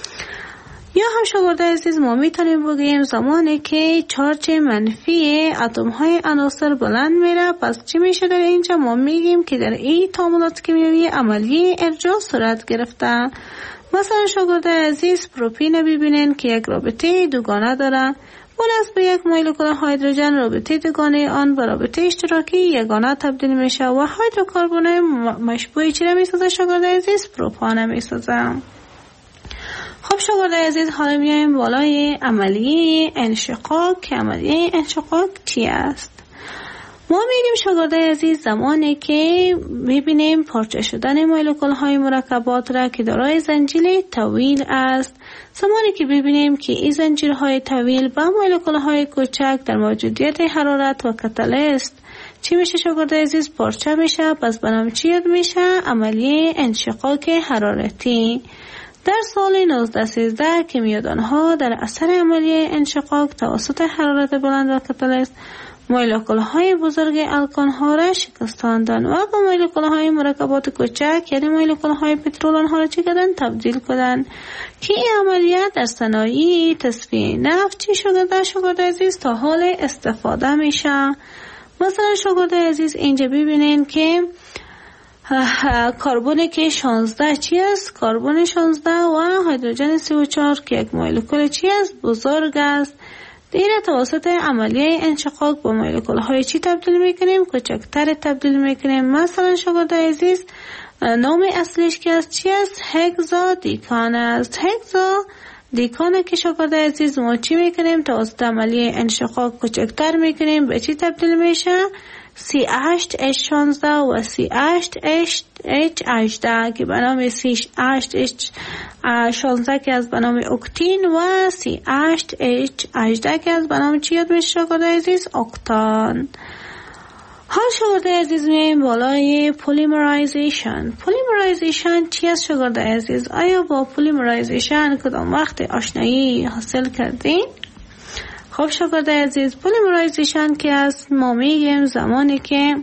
B: یا هم شاگرد عزیز ما میتونیم بگیم زمانی که چارج منفی اتم های عناصر بلند میره، پس چی میشه در اینجا؟ ما میگیم که در این تعاملات کیمیایی عملیه ارجاع صورت گرفته. مثلا شاگرد عزیز پروپین ببینین که یک رابطه دوگانه داره، مناسب به یک مولکول هیدروژن رابطه دوگانه آن به رابطه اشتراکی یگانه تبدیل میشه و هیدروکربن مشبوع چی را میسازه شاگرد عزیز؟ پروپان میسازه. خب شاگرد عزیز حالا میایم بالای عملیه انشقاق که عملیه انشقاق چی است؟ ما میگیم شاگرد عزیز زمانی که میبینیم پارچه شدن مولکول های مرکبات را که دارای زنجیره طویل است، زمانی که ببینیم که این زنجیرهای طویل با مولکول های کوچک در موجودیت حرارت و کاتالیست چی میشه شاگرد عزیز؟ پارچه میشه، پس به نام چی یاد میشه؟ عملیه انشقاق حرارتی. در سال نوزده سیزده کیمیادانها در اثر عملیه انشقاق توسط حرارت بلند و کاتالیست مولکول های بزرگ الکان ها را شکستاندن و با مولکول های مرکبات کوچک یعنی مولکول های پترول آنها را چی کردن؟ تبدیل کردن که این عملیات در صنایع تصفیه نفت چی شده در شاگرد عزیز تا حال استفاده میشه. مثلا شاگرد عزیز اینجا ببینین که کربن که شانزده چی است؟ کربن شانزده و هیدروژن سی و چهار که یک مولکول چی است؟ بزرگ است. دیره توسط عملیه انشقاق با مولکول های چی تبدیل میکنیم؟ کوچکتر تبدیل میکنیم. مثلا شاگرد عزیز نام اصلیش که است چی است؟ هگزا دیکان است. هگزا دیکانه که شاگرد عزیز ما چی میکنیم؟ توسط عملیه انشقاق کوچکتر میکنیم، به چی تبدیل میشه؟ سی هشت اچ شانزده و سی هشت اچ هجده که به نام سی هشت اچ شانزده که از به نام اکتین و سی هشت اچ هجده که از به نام چی یاد میشه شاگرد عزیز؟ اکتان. حال شاگرد عزیز میایم بالای پلیمرایزیشن. پلیمرایزیشن چی است شاگرد عزیز؟ آیا با پلیمرایزیشن کدام وقت آشنایی حاصل کردین؟ خب شاگرد عزیز پلیمرایزیشن که است ما میگیم زمانی که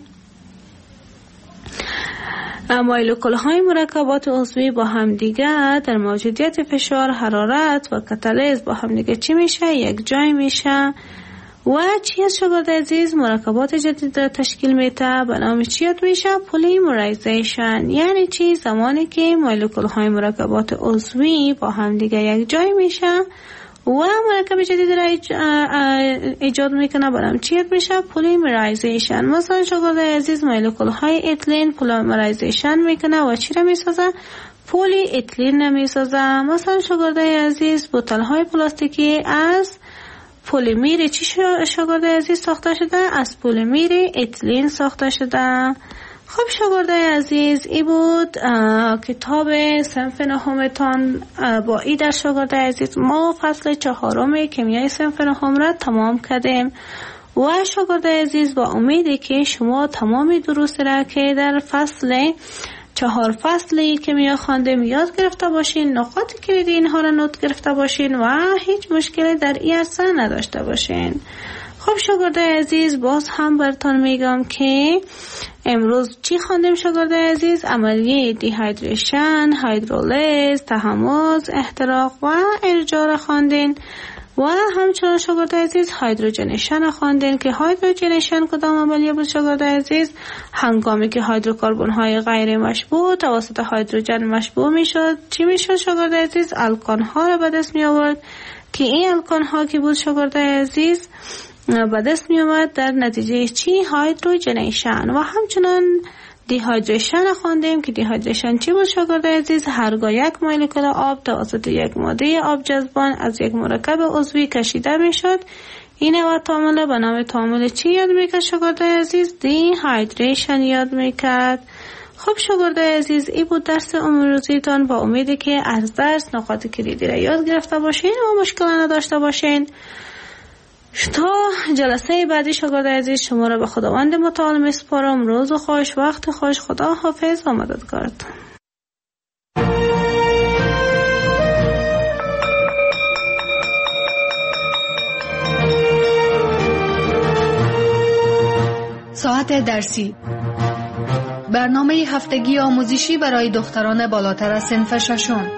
B: مولکول های مرکبات عضوی با هم دیگه در موجودیت فشار، حرارت و کاتالیز با هم دیگه چی میشه؟ یک جای میشه و چی است شاگرد عزیز؟ مرکبات جدید را تشکیل میده، به نام چی یاد میشه؟ پلیمرایزیشن. یعنی چی؟ زمانی که مولکول های مرکبات عضوی با هم دیگه یک جای میشه و مرکب جدید را ایجاد میکنه، برام چی یاد میشه؟ پلیمرایزیشن. مثلا شاگرد عزیز مولکول های اتلین پلیمرایزیشن میکنه و چی را میسازه؟ پلی اتلین میسازه. مثلا شاگرد عزیز بوتل های پلاستیکی از پلیمر چی شاگرد عزیز ساخته شده؟ از پلیمر اتلین ساخته شده. خب شاگرد عزیز ای بود کتاب صنف نهمتان. با ای در شاگرد عزیز ما فصل چهارم کیمیای صنف نهم را تمام کردیم و شاگرد عزیز با امیدی که شما تمام دروس را که در فصل چهار فصلی کیمیا خواندیم یاد گرفته باشین، نقاط کلیدی اینها را نوت گرفته باشین و هیچ مشکلی در این عرصه نداشته باشین. خب شاگرد عزیز باز هم براتون میگم که امروز چی خواندیم شاگرد عزیز؟ عملیه دیهایدریشن، هیدرولیز، تحمض، احتراق و ارجاع را خواندین و همچنان شاگرد عزیز هایدروژنیشن خواندین که هایدروژنیشن کدام عملیه بود شاگرد عزیز؟ هنگامی که هیدروکربن های غیر مشبوع توسط هیدروژن مشبوع میشد چی میشد شاگرد عزیز؟ الکان ها را به دست می آورد که این الکان ها که بود شاگرد عزیز به دست می آورد در نتیجه چی؟ هایدروژنیشن. و همچنان دیهایدریشن خواندیم که دیهایدریشن چی بود شاگرد عزیز؟ هرگاه یک مولکول آب توسط یک ماده آب جذبان از یک مرکب عضوی کشیده میشد، این و تعامل به نام تعامل چی یاد میکرد شاگرد عزیز؟ دیهایدریشن یاد میکرد. خب شاگرد عزیز این بود درس امروزیتان، با امیدی که از درس نکات کلیدی را یاد گرفته باشین و مشکل نداشته باشین. تا جلسه بعدی شاگرد عزیز شما را به خداوند متعال میسپارم. روز خوش، وقت خوش، خدا حافظ و مددگارتان.
A: ساعت درسی، برنامه هفتگی آموزشی برای دختران بالاتر از صنف ششم.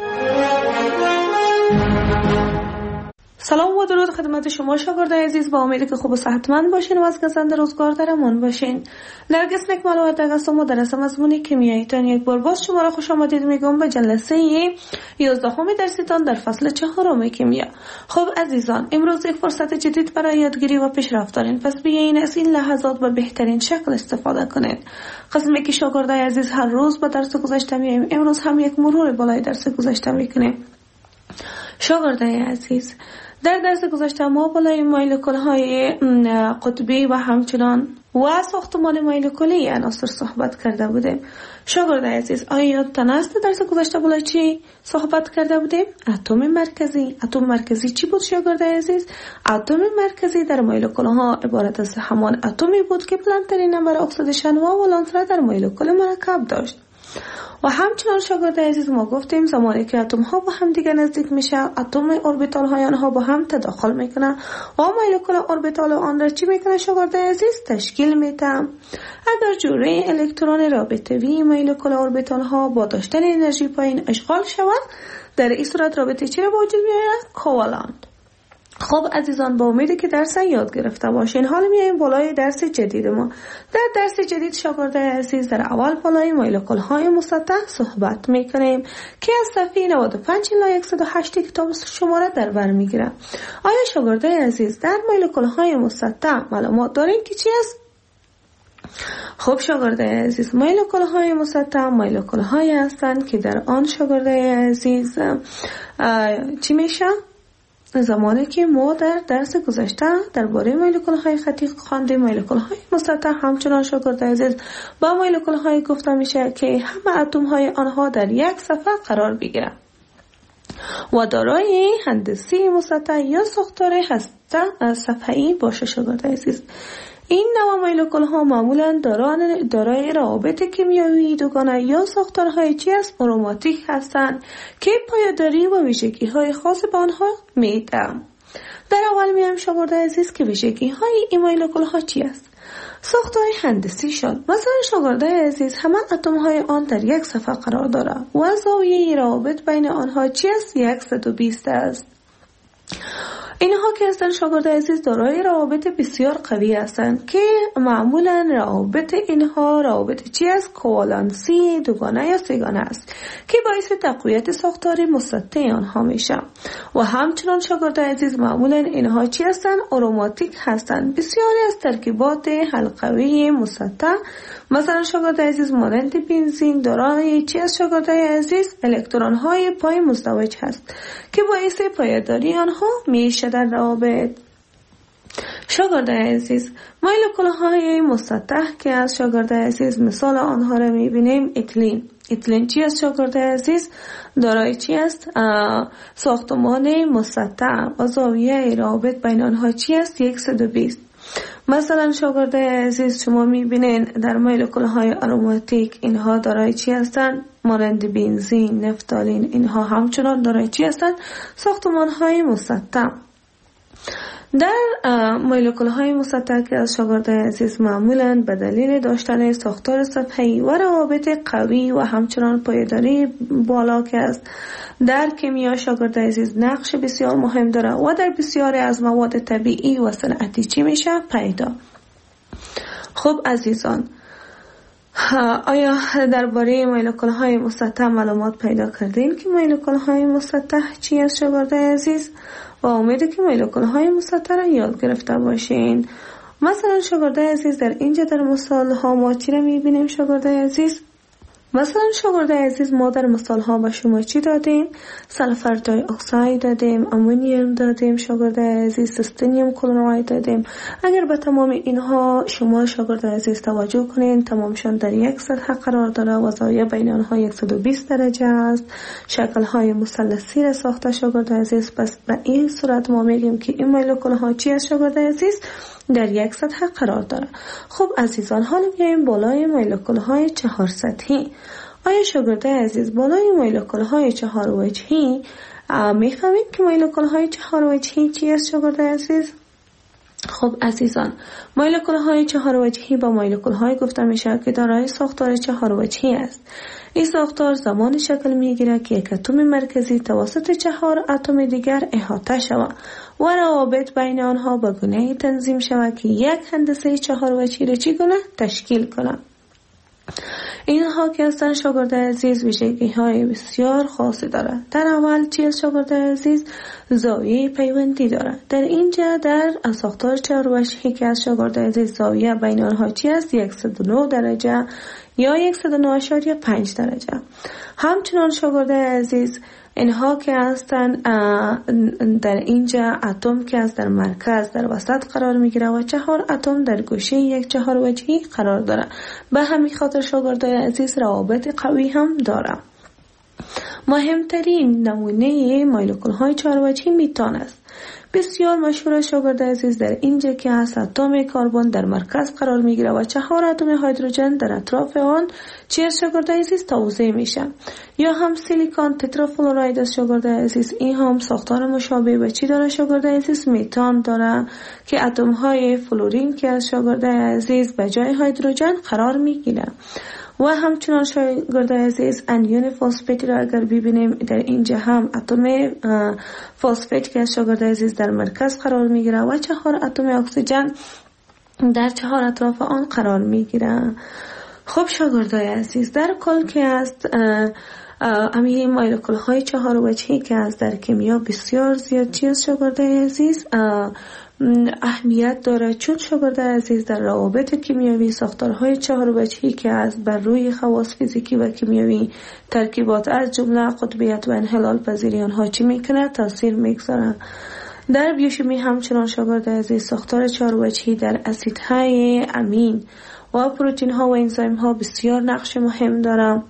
B: سلام و درود خدمت شما شاگرد عزیز، با امیدی که خوب و صحتمند باشین و از گزنده روزگار در امان باشین. نرگس نکمل و درس مدرس مضمون کیمیاییتان یک بار باز شما را خوش آمدید میگم به جلسه یازدهم درسیتان در فصل چهارم کیمیا. خب عزیزان، امروز یک فرصت جدید برای یادگیری و پیشرفت دارین، پس بیاین از این لحظات به بهترین شکل استفاده کنید. قسمی که شاگرد عزیز هر روز به درس گذشته میایم، امروز هم یک مرور بالای درس گذشته میکنیم. شاگرد عزیز، در درس گذشته ما بالای مولکول های قطبی و همچنان و ساختمان مولکولی عناصر صحبت کرده بودیم. شاگرد عزیز، آیا یادتان است درس گذشته بالای چی صحبت کرده بودیم؟ اتم مرکزی. اتم مرکزی چی بود شاگرد عزیز؟ اتم مرکزی در مولکول ها عبارت از همان اتمی بود که بلندترین نمبر اکسیدیشن و ولانس را در مولکول مرکب داشت. و همچنان شاگرد عزیز ما گفتیم زمانی که اتم ها با هم دیگه نزدیک میشه، اتم اوربیتال های آنها با هم تداخل میکنه و مولکول اوربیتال آن را چی میکنه شاگرد عزیز؟ تشکیل میده. اگر جوره الکترون رابطه‌ای مولکول اوربیتال ها با داشتن انرژی پایین اشغال شود، در این صورت رابطه چی را به وجود میاره؟ کوالنت. خب عزیزان، با امیدی که درس یاد گرفته باشین، حالا میایم بالای درس جدید ما. در درس جدید شاگرد عزیز در اول بالای مولکول های مسطح صحبت میکنیم که از صفحه نود و پنج الی صد و هشت کتاب شما را در بر میگیرم. آیا شاگرد عزیز در مولکول های مسطح معلومات دارین که چی است؟ خب شاگرد عزیز، مولکول های مسطح مولکول های هستند که در آن شاگرد عزیز چی میشه؟ زمانی که ما در درس گذشته درباره مولکول های خطی خواندیم، مولکول های مسطح همچنان شاگرد عزیز با مولکول های گفته میشه که همه اتم های آنها در یک صفحه قرار بگیرند و دارای هندسی مسطح یا ساختار هسته صفحه‌ای باشه شاگرد عزیز. این نوع مولکول ها معمولا دارای روابط کیمیایی دوگانه یا ساختارهای چی است؟ آروماتیک هستند که پایداری و ویژگی های خاص به آنها میدن. در اول میایم شاگرد عزیز که ویژگی های این مولکول ها چی است؟ ساختار هندسی شد. مثلا شاگرد عزیز همه اتم های آن در یک صفحه قرار داره و زاویه روابط بین آنها چی است؟ صد و بیست است. اینها که هستند شاگرد عزیز دارای روابط بسیار قوی هستند که معمولا روابط اینها روابط چی است؟ کوالنسی دوگانه یا سه‌گانه است که باعث تقویت ساختار مسطح آنها میشه. و همچنان شاگرد عزیز معمولا اینها چی هستند؟ آروماتیک هستند. بسیاری از ترکیبات حلقوی مسطح مثلا شاگرد عزیز مانند بنزین دارای چی است شاگرد عزیز؟ الکترون های پای مزدوج هست که باعث پایداری آنها میشه در روابط. شاگرد عزیز مولکول های مسطح که از شاگرد عزیز مثال آنها را میبینیم اتلین. اتلین چی است شاگرد عزیز؟ دارای چی است؟ ساختمان مسطح و زاویه روابط بین آنها چی است؟ صد و بیست. مثلا شاگرد عزیز شما میبینین در مولکول های آروماتیک اینها دارای چی هستند؟ مانند بنزین، نفتالین، اینها همچنان دارای چی هستند؟ ساختمان های مسطح. در مولکول های مسطح که از شاگرد عزیز معمولاً به دلیل داشتن ساختار صفحه‌ای و روابط قوی و همچنان پایداری بالا که است در کیمیا شاگرد عزیز نقش بسیار مهم داره و در بسیاری از مواد طبیعی و صنعتی چی میشه پیدا. خب عزیزان، آیا درباره مولکول های مسطح معلومات پیدا کردین که مولکول های مسطح چی است شاگرد عزیز؟ و امیده که مولکول های مسطح را یاد گرفته باشین. مثلا شاگرد عزیز در اینجا در مثال ها ما چی را میبینیم شاگرد عزیز؟ مثلا شاگرد عزیز ما در مثال ها به شما چی دادیم؟ سلفر دای اکساید دادیم، امونیوم دادیم شاگرد عزیز، سیستانیوم کلراید دادیم. اگر به تمام اینها شما شاگرد عزیز توجه کنین، تمامشان در یک سطح قرار داره و زاویه بین آنها صد و بیست درجه است. شکل های مثلثی را ساخته شاگرد عزیز. پس به این صورت ما میگیم که این مولکول ها چی است شاگرد عزیز؟ در یک سطح قرار داره. خب عزیزان، حالا بیایم بالای مولکول های چهار سطحی. آیا شاگرد عزیز بالای مولکول های چهار وجهی میفهمید که مولکول های چهار وجهی چی است شاگرد عزیز؟ خب عزیزان، مولکول های چهار وجهی با مولکول های گفته میشه که دارای ساختار چهار وجهی است. این ساختار زمان شکل میگیره که یک اتم مرکزی توسط چهار اتم دیگر احاطه شود و روابط بین آنها به گونه تنظیم شود که یک هندسه چهار وجهی را چی کنه؟ تشکیل کنه. اینها که هستن شاگرد عزیز ویژگی های بسیار خاصی داره. در اول چیز شاگرد عزیز زاویه پیوندی داره. در اینجا در ساختار چهار وجهی که از شاگرد عزیز زاویه بین آنها چی است؟ صد و نه درجه یا صد و نه اشاریه پنج درجه. همچنان شاگرد عزیز اینها که هستن در اینجا اتم که از در مرکز در وسط قرار میگیره و چهار اتم در گوشه یک چهار وجهی قرار داره. به همین خاطر شاگرد عزیز روابط قوی هم داره. مهمترین نمونه مولکول های چهار وجهی میتان است. بسیار مشهور شاگرد عزیز در اینجا که هست اتم کربن در مرکز قرار میگیره و چهار اتم هیدروژن در اطراف آن چی از شاگرد عزیز توزیع میشه. یا هم سیلیکون تترافلوراید از شاگرد عزیز، این هم ساختار مشابه به چی داره شاگرد عزیز؟ میتان داره که اتم های فلورین که از شاگرد عزیز به جای هیدروژن قرار میگیره. و همچنان شاگرد عزیز انیون فسفت را اگر ببینیم در اینجا هم اتم فسفت که شاگرد عزیز در مرکز قرار میگیره و چهار اتم اکسیژن در چهار اطراف آن قرار میگیره. خب شاگرد عزیز، در کل که است امی مولکول های چهار وجهی که از در کیمیا بسیار زیاد چیز شاگرد عزیز اهمیت داره، چون شاگرد عزیز در روابط کیمیایی ساختارهای چهار وجهی که از بر روی خواص فیزیکی و کیمیایی ترکیبات از جمله قطبیت و انحلال پذیری آنها چی میکنه؟ تاثیر میگذاره. در بیوشیمی همچنان شاگرد عزیز ساختار چهار وجهی در اسیدهای امین و پروتین ها و انزیم ها بسیار نقش مهم داره.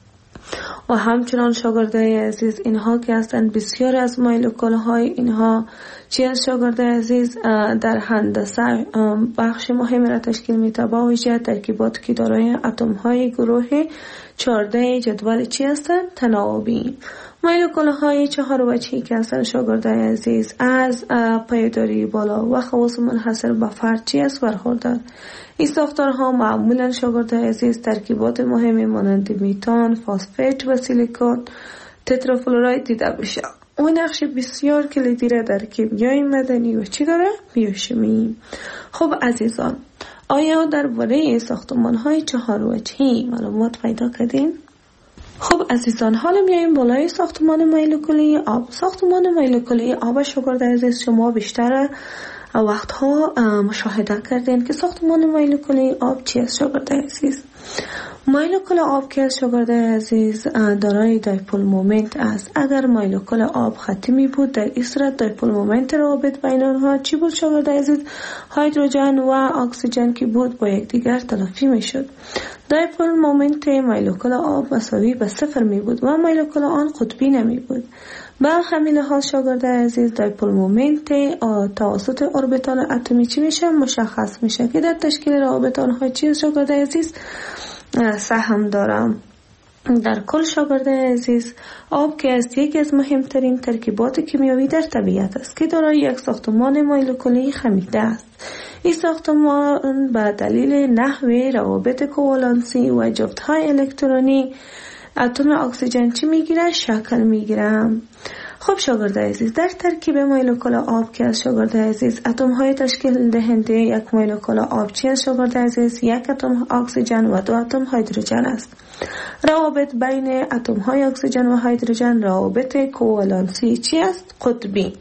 B: و همچنان شاگرد عزیز اینها که هستند بسیار از مولکول های اینها چی از شاگرد عزیز در هندسه بخش مهم را تشکیل میده، با ویژه ترکیبات که دارای اتم های گروه چهارده جدول چی هستند؟ تناوبی. مولکول های چهار وجهی که هستند شاگرد عزیز از پایداری بالا و خواص منحصر به فرد چی است؟ برخوردار. این ساختارها معمولا شاگرد عزیز ترکیبات مهمی مانند میتان، فسفت و سیلیکون تترافلوراید دیده بشه. اون نقش بسیار کلیدی را در کیمیای مدنی و چی داره؟ بیوشیمی. خب عزیزان، آیا درباره ساختمان های چهار وجهی معلومات پیدا کردین؟ خب عزیزان، حالا میایم بالای ساختمان مولکولی آب. ساختمان مولکولی آب شاگرد عزیز شما بیشتر وقتها مشاهده کردین که ساختمان مولکولی آب چی است شاگرد عزیز؟ مولکول آب که از شاگرد عزیز دارای دایپول مومنت است. اگر مولکول آب خطی می بود در این صورت دایپول مومنت روابط بین آنها چی بود شاگرد عزیز؟ هیدروژن و اکسیژن که بود با یکدیگر تلافی می شد. دایپول مومنت مولکول آب مساوی به صفر می بود و مولکول آن قطبی نمی بود. به همین لحاظ شاگرد عزیز دایپول مومنت توسط اوربیتال اتمی چی میشه؟ مشخص میشه که در تشکیل روابط آنها چی شاگرد عزیز سهم دارم. در کل شاگردان عزیز، آب که از یکی از مهمترین ترکیبات کیمیایی در طبیعت است که دارای یک ساختمان مولکولی خمیده است. این ساختمان به دلیل نحوه روابط کوالنسی و جفت‌های الکترونی اتم اکسیژن چی میگیره؟ شکل میگیره. خب شاگردان عزیز، در ترکیب مولکول آب که از شاگردان عزیز اتم های تشکیل دهنده یک مولکول آب چی از شاگردان عزیز؟ یک اتم اکسیژن و دو اتم هیدروژن است. روابط بین اتم های اکسیژن و هیدروژن روابط کوالنسی چی است؟ قطبی.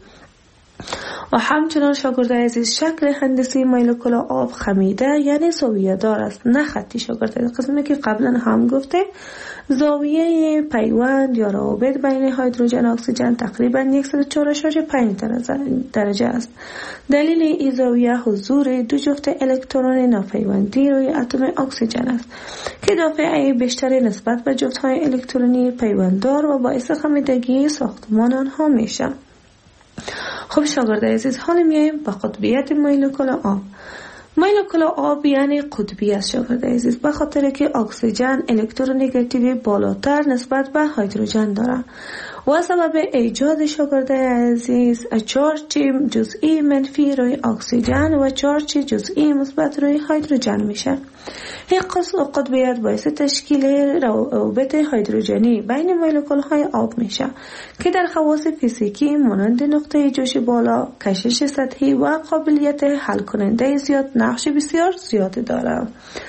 B: و همچنان شاگردان عزیز شکل هندسی مولکول آب خمیده یعنی زاویه دار است، نه خطی. شاگردان قسمی که قبلا هم گفته زاویه پیوند یا روابط بین هیدروژن و اکسیژن تقریبا صد و چهار و پنج درجه است. دلیل این زاویه حضور دو جفت الکترون ناپیوندی روی اتم اکسیژن است که دافعه بیشتری نسبت به جفت‌های الکترونی پیونددار و باعث خمیدگی ساختمان آنها میشه. خب شاگردان عزیز، حالا میایم به قطبیت مولکول آب. مولکول آب یعنی قطبی است شاگردان عزیز، به خاطر که اکسیژن الکترونگاتیو بالاتر نسبت به هیدروژن داره و سبب ایجاد شاگردان عزیز چارج جزئی منفی روی اکسیژن و چارج جزئی مثبت روی هیدروژن میشه. این قطبیت باعث تشکیل روابط هیدروژنی بین مولکول های آب میشه که در خواص فیزیکی مانند نقطه جوش بالا، کشش سطحی و قابلیت حل کننده زیاد نقش بسیار زیاد داره.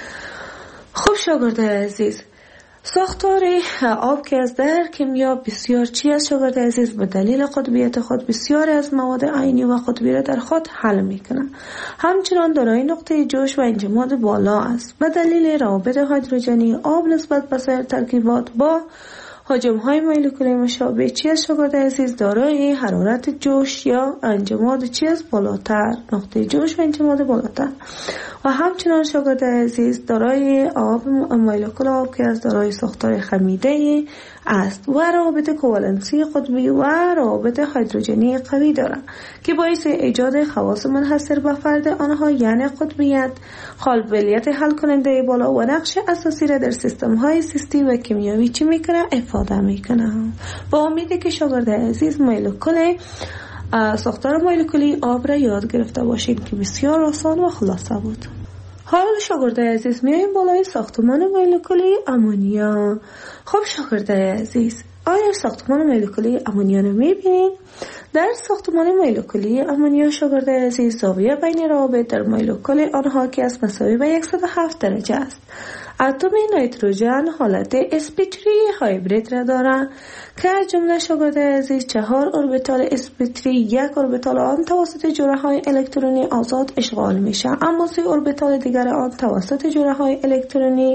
B: خب شاگردان عزیز، ساختار آب که از در کیمیا بسیار چی است شاگردان عزیز؟ به دلیل قطبیت خود بسیار از مواد عینی و قطبی را در خود حل میکنه. همچنان دارای نقطه جوش و انجماد بالا است. به دلیل روابط هیدروژنی آب نسبت به سایر ترکیبات با حجم های مولکولی مشابه چی است شاگردان عزیز؟ دارای حرارت جوش یا انجماد چی است؟ بالاتر، نقطه جوش و انجماد بالاتر. و همچنان شاگردان عزیز دارای آب مولکول آب که از دارای ساختار خمیده است و روابط کوالنسی قطبی و روابط هیدروژنی قوی دارند که باعث ایجاد خواص منحصر به فرد آنها یعنی قطبیت، قابلیت حل کننده بالا و نقش اساسی را در سیستم های سیستی و کیمیایی چی میکنه؟ افاده میکنه. با امیدی که شاگردان عزیز مولکول ساختار مولکولی آب را یاد گرفته باشید که بسیار آسان و خلاصه بود. حالا شاگردان عزیز میایم بالای ساختمان مولکولی امونیا. خب شاگردان عزیز، آیا ساختمان مولکولی امونیا رو میبینین؟ در ساختمان مولکولی امونیا شاگردان عزیز زاویه بین روابط در مولکول آنها که از مساوی به صد و هفت درجه است. اتم نیتروژن حالت اسپیتری هایبرید را دارد که از جمله شاگردان عزیز چهار اوربیتال اسپیتری یک اوربیتال آن توسط جوره های الکترونی آزاد اشغال میشه، اما سه اوربیتال دیگر آن توسط جوره های الکترونی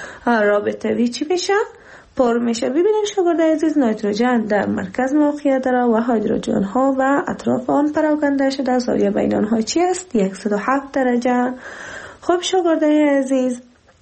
B: رابطوی چی میشه؟ پر میشه. ببینید شاگردان عزیز نیتروژن در مرکز موقعیت داره و هیدروژن ها و اطراف آن پراکنده شده. زاویه بین آنها چی است؟ صد و هفت درجه. خب شاگردان عزیز،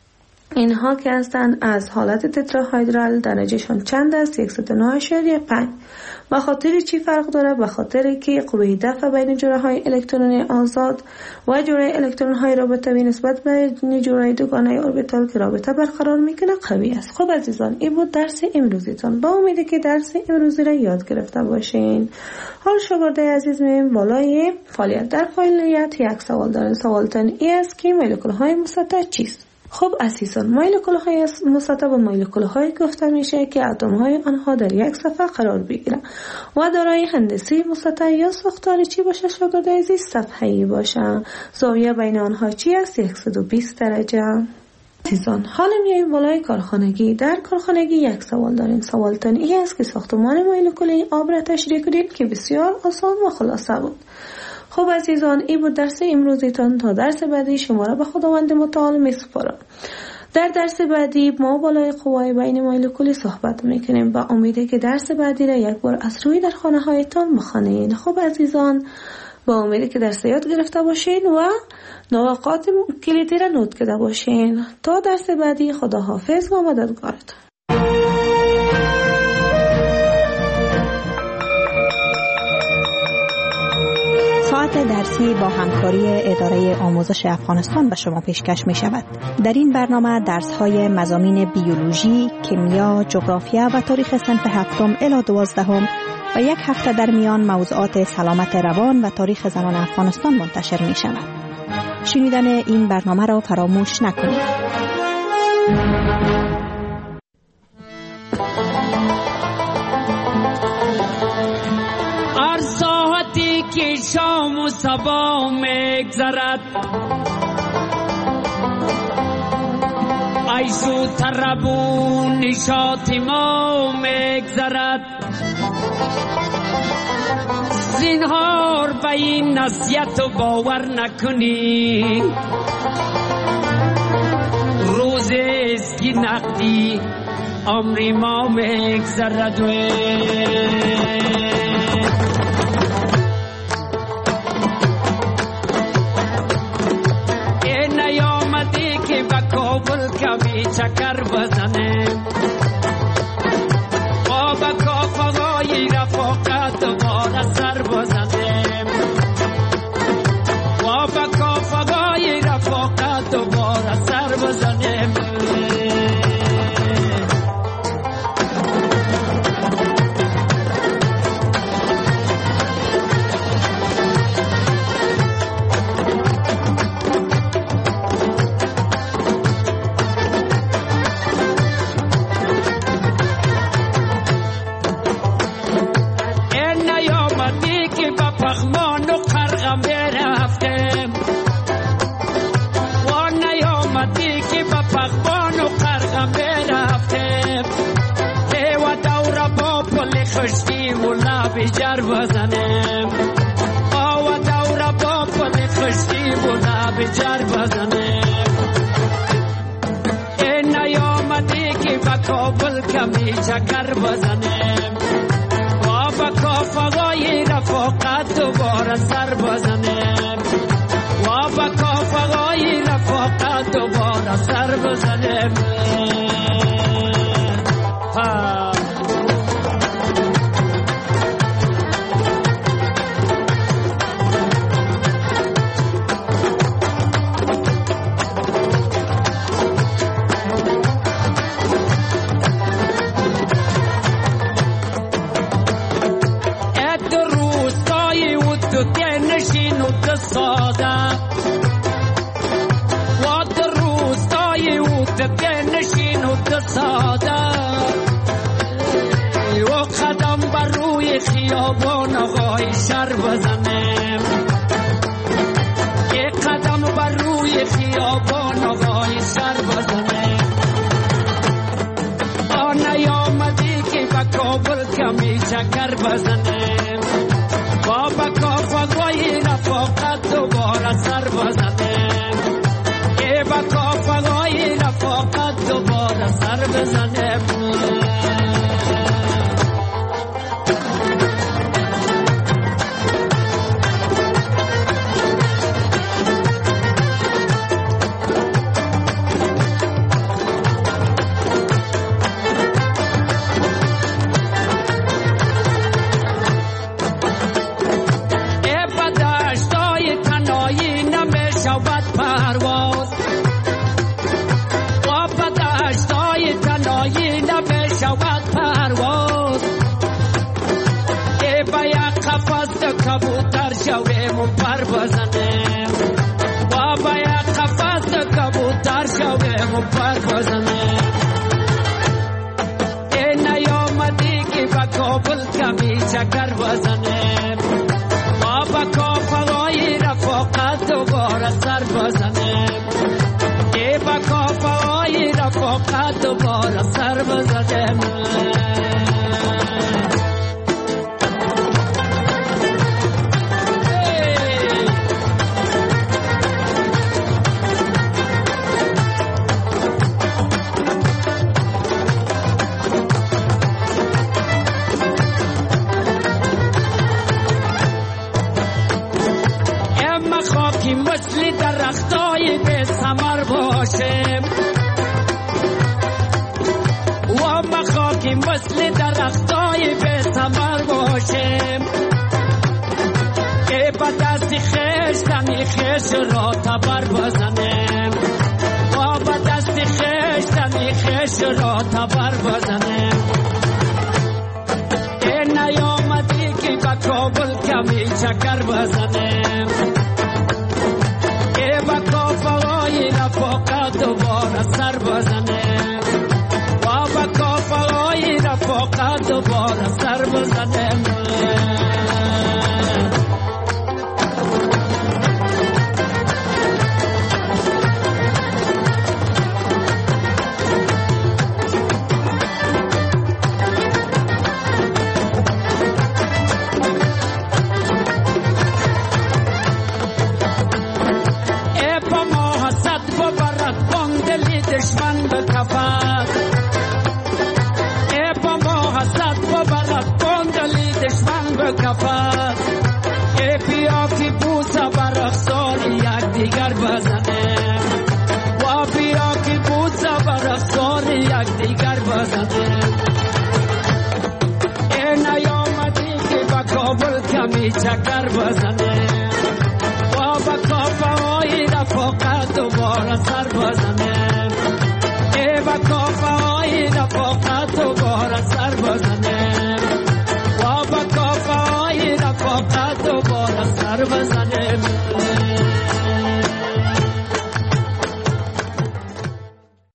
B: اینها که هستند از حالت تتراهیدرال درجهشان چند است؟ صد و نه و پنج. به خاطر چی فرق داره؟ به خاطر که قوه دفع بین جوره های الکترونی آزاد و جوره الکترون های رابطوی نسبت به جوره دوگانه اوربیتال که رابطه برقرار میکنه قوی است. خب عزیزان، این بود درس امروزیتان. با امیدی که درس امروزی را یاد گرفته باشین. حال شاگردان عزیز میایم بالای فعالیت. در فعالیت یک سوال داریم. سوالتان این است که مولکول های مسطح چیست؟ خب عزیزان، مولکول های مسطح و مولکول های گفته میشه که اتم های آنها در یک صفحه قرار بگیرن و دارای هندسی مسطح یا ساختار چی باشه شاگردان عزیز؟ صفحه‌ای باشه. زاویه بین آنها چی است؟ صد و بیست درجه. عزیزان، حالا میایم بالای کارخانگی. در کارخانگی یک سوال داریم. سوالتان این است که ساختمان مولکولی آب را تشریح کنید که بسیار آسان و خلاصه بود. خب عزیزان، این بود درس امروزیتان. تا درس بعدی شما را به خداوند متعال میسپارم. در درس بعدی ما بالای قوای بین مولکولی صحبت میکنیم. با امیده که درس بعدی را یک بار از روی در خانه هایتان بخوانید. خب عزیزان، با امیده که درس یاد گرفته باشین و نقاط کلیدی را نوت کرده باشین. تا درس بعدی، خداحافظ و مددگارتان.
C: ساعت موضوعات درسی با همکاری اداره آموزش افغانستان به شما پیشکش می شود. در این برنامه درس های مضامین بیولوژی، کیمیا، جغرافیا و تاریخ صنف هفتم الی دوازدهم و یک هفته در میان موضوعات سلامت روان و تاریخ زنان افغانستان منتشر می شود. شنیدن این برنامه را فراموش نکنید.
D: ساعتی که شام و صبا میگذرد، عیش و طرب و نشاط ما میگذرد. زنهار به این نصیحت و باور نکنی، روزی است که نقدی عمر ما میگذرد. کابل کمی چکر بزنه، با با کافای رفاقت دوباره سر بزنه، با با کافای رفاقت دوباره سر بزنه. جر بزنم آو دور با پل خشتی بودا بجر بزنم. این نیامدی که با کابل کمی چکر بزنم، با با کافقای رفاقت دوباره سر بزنم، با با کافقای رفاقت دوباره سر بزنم. ها ساده و در روستای او دکه نشین و ساده و قدم بر روی خیابان آقای شر بزنم، یک قدم بر روی خیابان آقای شر بزنم. آن نیامدی که با کابل کمی چکر بزنم، بابا کافقای رفاقت دوباره سر بزنم، ای با کافقای رفاقت دوباره سر بزنم. کبوتر شویم و پر بزنیم، بابا یک قفص کبوتر شویم و پر بزنیم. این نیامدی که با کابل کمی چکر بزنیم، بابا کافقای رفاقت دوباره سر بزنیم، ای با کافقای رفاقت دوباره سر بزنیم. مثل درختای به ثمر باشم و مخاکی مثل درختای به ثمر باشم، که با دست خیش را تبر بزنیم با به دست خیش تنی خیش را تبر بزنیم این نیامدی که به کابل کمی چکر بزنیم ای به کافرهای رفاقت دوباره سر بزنیم و به کافرهای رفاقت دوباره سر بزنیم دشمن به کفت ای با ما حسد ببرد بندلی دشمن به کفت ای بیا که بوسه بر افسار یک دیگر بزنیم و بیا که بوسه بر افسار یک دیگر بزنیم ای نیامدی که به کابل کمی چکر بزنیم و به کافرهای رفاقت دوباره سر بزنیم ای با کافر